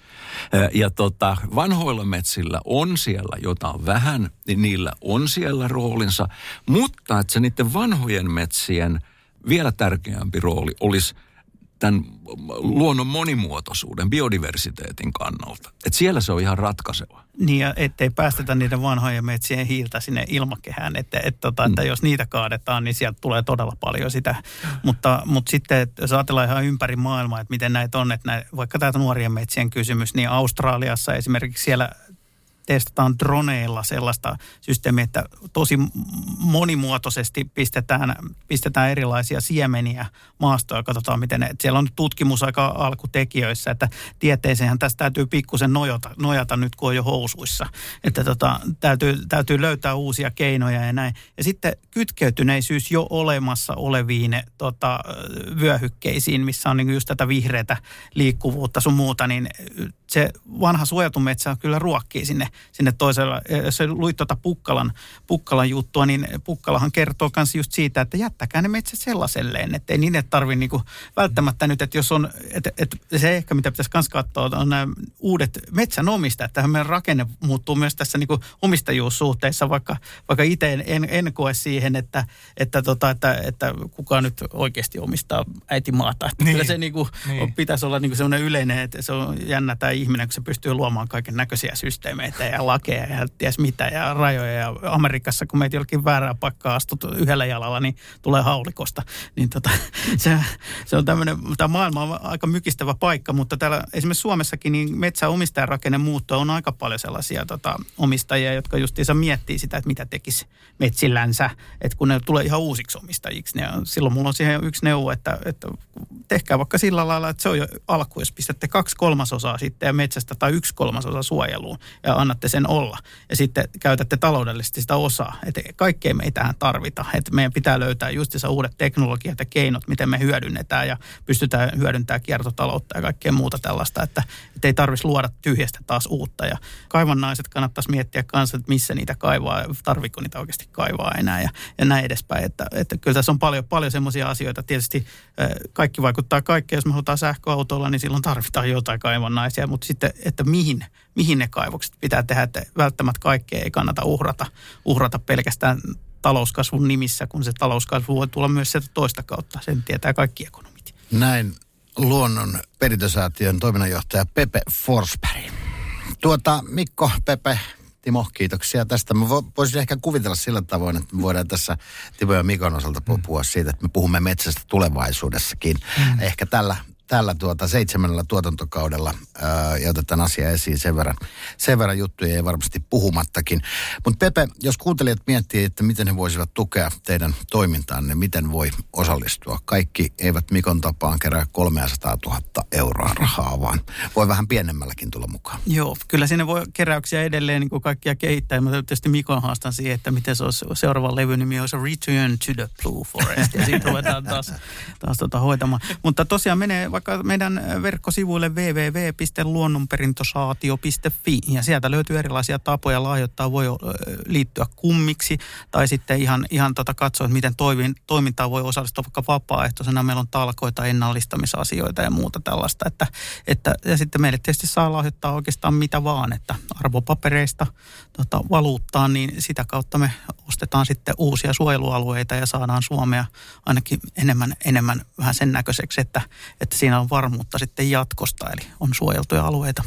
Ja tota, vanhoilla metsillä on siellä jotain vähän, niin niillä on siellä roolinsa, mutta että se niiden vanhojen metsien vielä tärkeämpi rooli olisi tämän luonnon monimuotoisuuden, biodiversiteetin kannalta. Että siellä se on ihan ratkaiseva. Niin, ja ettei päästetä niiden vanhojen metsien hiiltä sinne ilmakehään, että, että, että, että jos niitä kaadetaan, niin sieltä tulee todella paljon sitä. Mutta, mutta sitten, että jos ajatellaan ihan ympäri maailmaa, että miten näitä on, että näitä, vaikka tämä nuorien metsien kysymys, niin Australiassa esimerkiksi siellä testataan droneilla sellaista systeemiä, että tosi monimuotoisesti pistetään, pistetään erilaisia siemeniä maastoon ja katsotaan, miten ne, siellä on tutkimus aika alkutekijöissä, että tieteeseenhän tässä täytyy pikkusen nojata, nojata nyt, kun on jo housuissa. Että tota, täytyy, täytyy löytää uusia keinoja ja näin. Ja sitten kytkeytyneisyys jo olemassa oleviin tota, vyöhykkeisiin, missä on niin just tätä vihreätä liikkuvuutta sun muuta, niin se vanha suojeltu metsä kyllä ruokkii sinne, sinne toisella. Jos luit tuota Pukkalan, Pukkalan juttua, niin Pukkalahan kertoo myös just siitä, että jättäkää ne metsät sellaiselleen, että ei niille tarvitse niinku välttämättä nyt, että jos on, että, että se ehkä mitä pitäisi myös katsoa, on nämä uudet metsänomistajat. Tähän meidän rakenne muuttuu myös tässä niinku omistajuussuhteissa, vaikka, vaikka itse en, en koe siihen, että, että, tota, että, että kuka nyt oikeasti omistaa äitimaata. Että niin, kyllä se niinku, niin. pitäisi olla niinku sellainen yleinen, että se on jännä tämä ihminen, kun se pystyy luomaan kaiken näköisiä systeemeitä ja lakeja ja ties mitä ja rajoja. Ja Amerikassa, kun meitä jollakin väärää paikkaa astut yhdellä jalalla, niin tulee haulikosta. Niin tota, se, se on tämmöinen, tämä maailma on aika mykistävä paikka, mutta täällä esimerkiksi Suomessakin niin metsäomistajan rakenne muuttuu. On aika paljon sellaisia tota, omistajia, jotka justiinsa miettii sitä, että mitä tekisi metsillänsä, että kun ne tulee ihan uusiksi omistajiksi. Niin silloin mulla on siihen yksi neuvo, että, että tehkää vaikka sillä lailla, että se on jo alku, jos pistätte kaksi kolmasosaa sitten ja metsästä tai yksi kolmasosa suojeluun ja annatte sen olla. Ja sitten käytätte taloudellisesti sitä osaa. Että kaikkea me ei tähän tarvita. Että meidän pitää löytää justiinsa uudet teknologiat ja keinot, miten me hyödynnetään ja pystytään hyödyntämään kiertotaloutta ja kaikkea muuta tällaista. Että, että ei tarvitsisi luoda tyhjästä taas uutta. Ja kaivannaiset kannattaisi miettiä kanssa, että missä niitä kaivaa, tarviko niitä oikeasti kaivaa enää ja, ja näin edespäin. Että, että kyllä tässä on paljon, paljon semmoisia asioita. Tietysti kaikki vaikuttaa kaikkeen. Jos me halutaan sähköautoilla, niin silloin tarvitaan jotain kaivannaisia, mutta sitten, että mihin, mihin ne kaivokset pitää tehdä, että välttämättä kaikkea ei kannata uhrata, uhrata pelkästään talouskasvun nimissä, kun se talouskasvu voi tulla myös sieltä toista kautta. Sen tietää kaikki ekonomit. Näin luonnon perintösäätiön toiminnanjohtaja Pepe Forsberg. Tuota, Mikko, Pepe, Timo, kiitoksia tästä. Mä voisin ehkä kuvitella sillä tavoin, että me voidaan tässä Timo ja Mikon osalta puhua siitä, että me puhumme metsästä tulevaisuudessakin. Mm. Ehkä tällä, tällä tuota seitsemännellä tuotantokaudella ää, ja otetaan asia esiin sen verran, sen verran juttuja ei varmasti puhumattakin. Mutta Pepe, jos kuuntelijat miettii, että miten he voisivat tukea teidän toimintaanne, miten voi osallistua. Kaikki eivät Mikon tapaan kerää kolmesataatuhatta euroa rahaa, vaan voi vähän pienemmälläkin tulla mukaan. Joo, kyllä sinne voi keräyksiä edelleen niin kuin kaikkia kehittää. Mä tietysti Mikon haastan siihen, että miten se olisi seuraava levynimi olisi Return to the Blue Forest. Ja siitä ruvetaan taas, taas tota hoitamaan. Mutta tosiaan menee vaikka meidän verkkosivuille double-u double-u double-u piste luonnonperintösaatio piste fi ja sieltä löytyy erilaisia tapoja lahjoittaa. Voi liittyä kummiksi tai sitten ihan, ihan tota katsoa, että miten toivin, toimintaan voi osallistua vaikka vapaaehtoisena. Meillä on talkoita, ennallistamisasioita ja muuta tällaista. Että, että, ja sitten meille tietysti saa lahjoittaa oikeastaan mitä vaan, että arvopapereista tota, valuuttaan, niin sitä kautta me ostetaan sitten uusia suojelualueita ja saadaan Suomea ainakin enemmän, enemmän vähän sen näköiseksi, että, että siinä on varmuutta sitten jatkosta, eli on suojeltuja alueita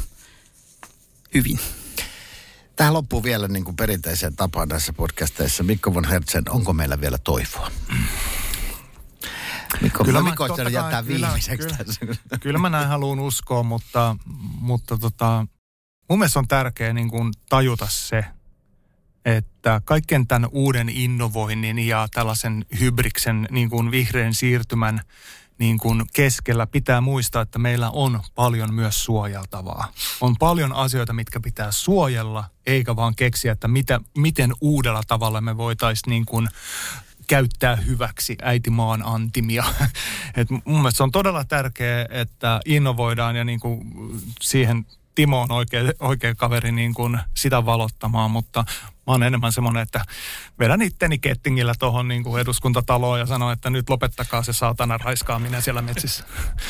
hyvin. Tähän loppuu vielä niin kuin perinteiseen tapaan näissä podcasteissa. Mikko von Hertzen, onko meillä vielä toivoa? Mikko, kyllä mä, Mikko kai, jättää viimeiseksi. Kyllä, kyllä, kyllä mä näin haluan uskoa, mutta, mutta tota, mun mielestä on tärkeää niin kuin tajuta se, että kaiken tämän uuden innovoinnin ja tällaisen hybriksen niin kuin vihreän siirtymän niin kuin keskellä pitää muistaa, että meillä on paljon myös suojeltavaa. On paljon asioita, mitkä pitää suojella, eikä vaan keksiä, että mitä, miten uudella tavalla me voitaisiin niin kuin käyttää hyväksi äitimaan antimia. Et mun mielestä se on todella tärkeää, että innovoidaan ja niin kuin siihen Timo on oikea, oikea kaveri niin kuin sitä valottamaan, mutta mä oon enemmän semmoinen, että vedän itteni kettingillä tuohon niin kuin eduskuntataloon ja sanon, että nyt lopettakaa se saatana raiskaaminen siellä metsissä.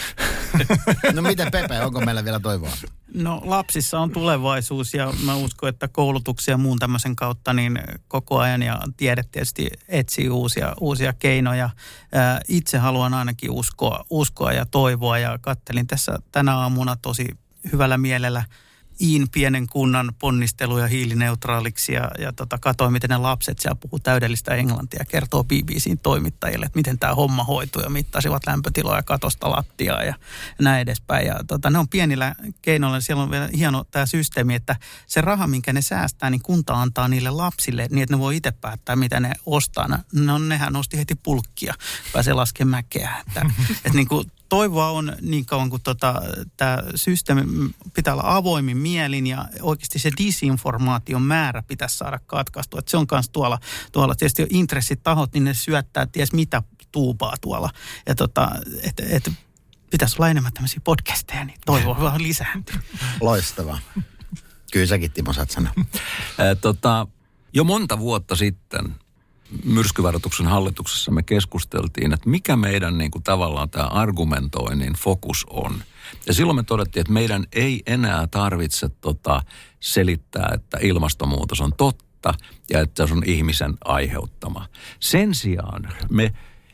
No miten Pepe, onko meillä vielä toivoa? No lapsissa on tulevaisuus ja mä uskon, että koulutuksia ja muun tämmöisen kautta niin koko ajan ja tiede tietysti etsii uusia, uusia keinoja. Ää, itse haluan ainakin uskoa, uskoa ja toivoa ja kattelin tässä tänä aamuna tosi hyvällä mielellä Iin pienen kunnan ponnisteluja hiilineutraaliksi ja, ja tota, katsoin, miten ne lapset siellä puhuu täydellistä englantia. Kertoo B B C:n toimittajille, että miten tämä homma hoituu ja mittasivat lämpötiloja katosta lattiaa ja näin edespäin. Ja tota, ne on pienillä keinoilla. Siellä on vielä hieno tämä systeemi, että se raha, minkä ne säästää, niin kunta antaa niille lapsille niin, että ne voi itse päättää, mitä ne ostaa. No nehän osti heti pulkkia, pääsee laskemaan mäkeä. Että, että niin kuin toivoa on niin kauan kuin tota, tämä systeemi pitää olla avoimin mielin ja oikeasti se disinformaation määrä pitäisi saada katkaistua. Että se on myös tuolla, tuolla tietysti intressitahot, niin ne syöttää ties mitä tuubaa tuolla. Ja tota, että et, pitäisi olla enemmän tämmöisiä podcasteja, niin toivoa vaan lisääntyy. Loistavaa. Kyllä säkin, Timo, saat sanoa. tota, jo monta vuotta sitten myrskyvaroituksen hallituksessa me keskusteltiin, että mikä meidän niin kuin tavallaan tämä argumentoinnin fokus on. Ja silloin me todettiin, että meidän ei enää tarvitse tota selittää, että ilmastonmuutos on totta ja että se on ihmisen aiheuttama. Sen sijaan me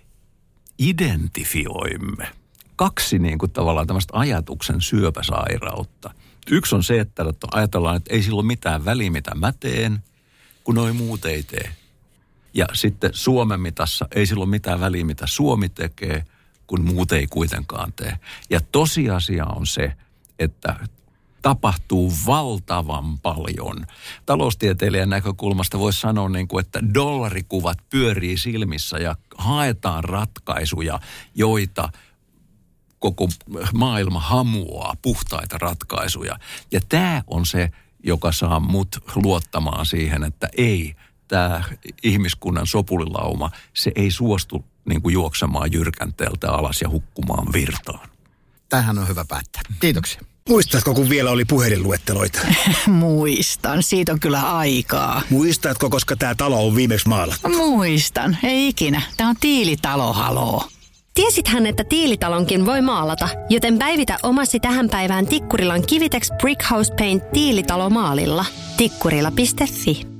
identifioimme kaksi niin kuin tavallaan tämmöistä ajatuksen syöpäsairautta. Yksi on se, että ajatellaan, että ei sillä ole mitään väliä, mitä mä teen, kun noi muut ei tee. Ja sitten Suomen mitassa ei silloin mitään väliä, mitä Suomi tekee, kun muut ei kuitenkaan tee. Ja tosiasia on se, että tapahtuu valtavan paljon. Taloustieteilijän näkökulmasta voisi sanoa, niin kuin, että dollarikuvat pyörii silmissä ja haetaan ratkaisuja, joita koko maailma hamuaa, puhtaita ratkaisuja. Ja tämä on se, joka saa mut luottamaan siihen, että ei, tämä ihmiskunnan sopulilauma, se ei suostu niin kuin juoksemaan jyrkänteeltä alas ja hukkumaan virtaan. Tähän on hyvä päättää. Kiitoksia. Muistatko, kun vielä oli puhelinluetteloita? Muistan. Siitä on kyllä aikaa. Muistatko, koska tämä talo on viimeksi maalattu? Muistan. Ei ikinä. Tämä on tiilitalo, haloo. Tiesithän, että tiilitalonkin voi maalata, joten päivitä omasi tähän päivään Tikkurilan Kivitex Brick House Paint tiilitalomaalilla. Tikkurila piste fi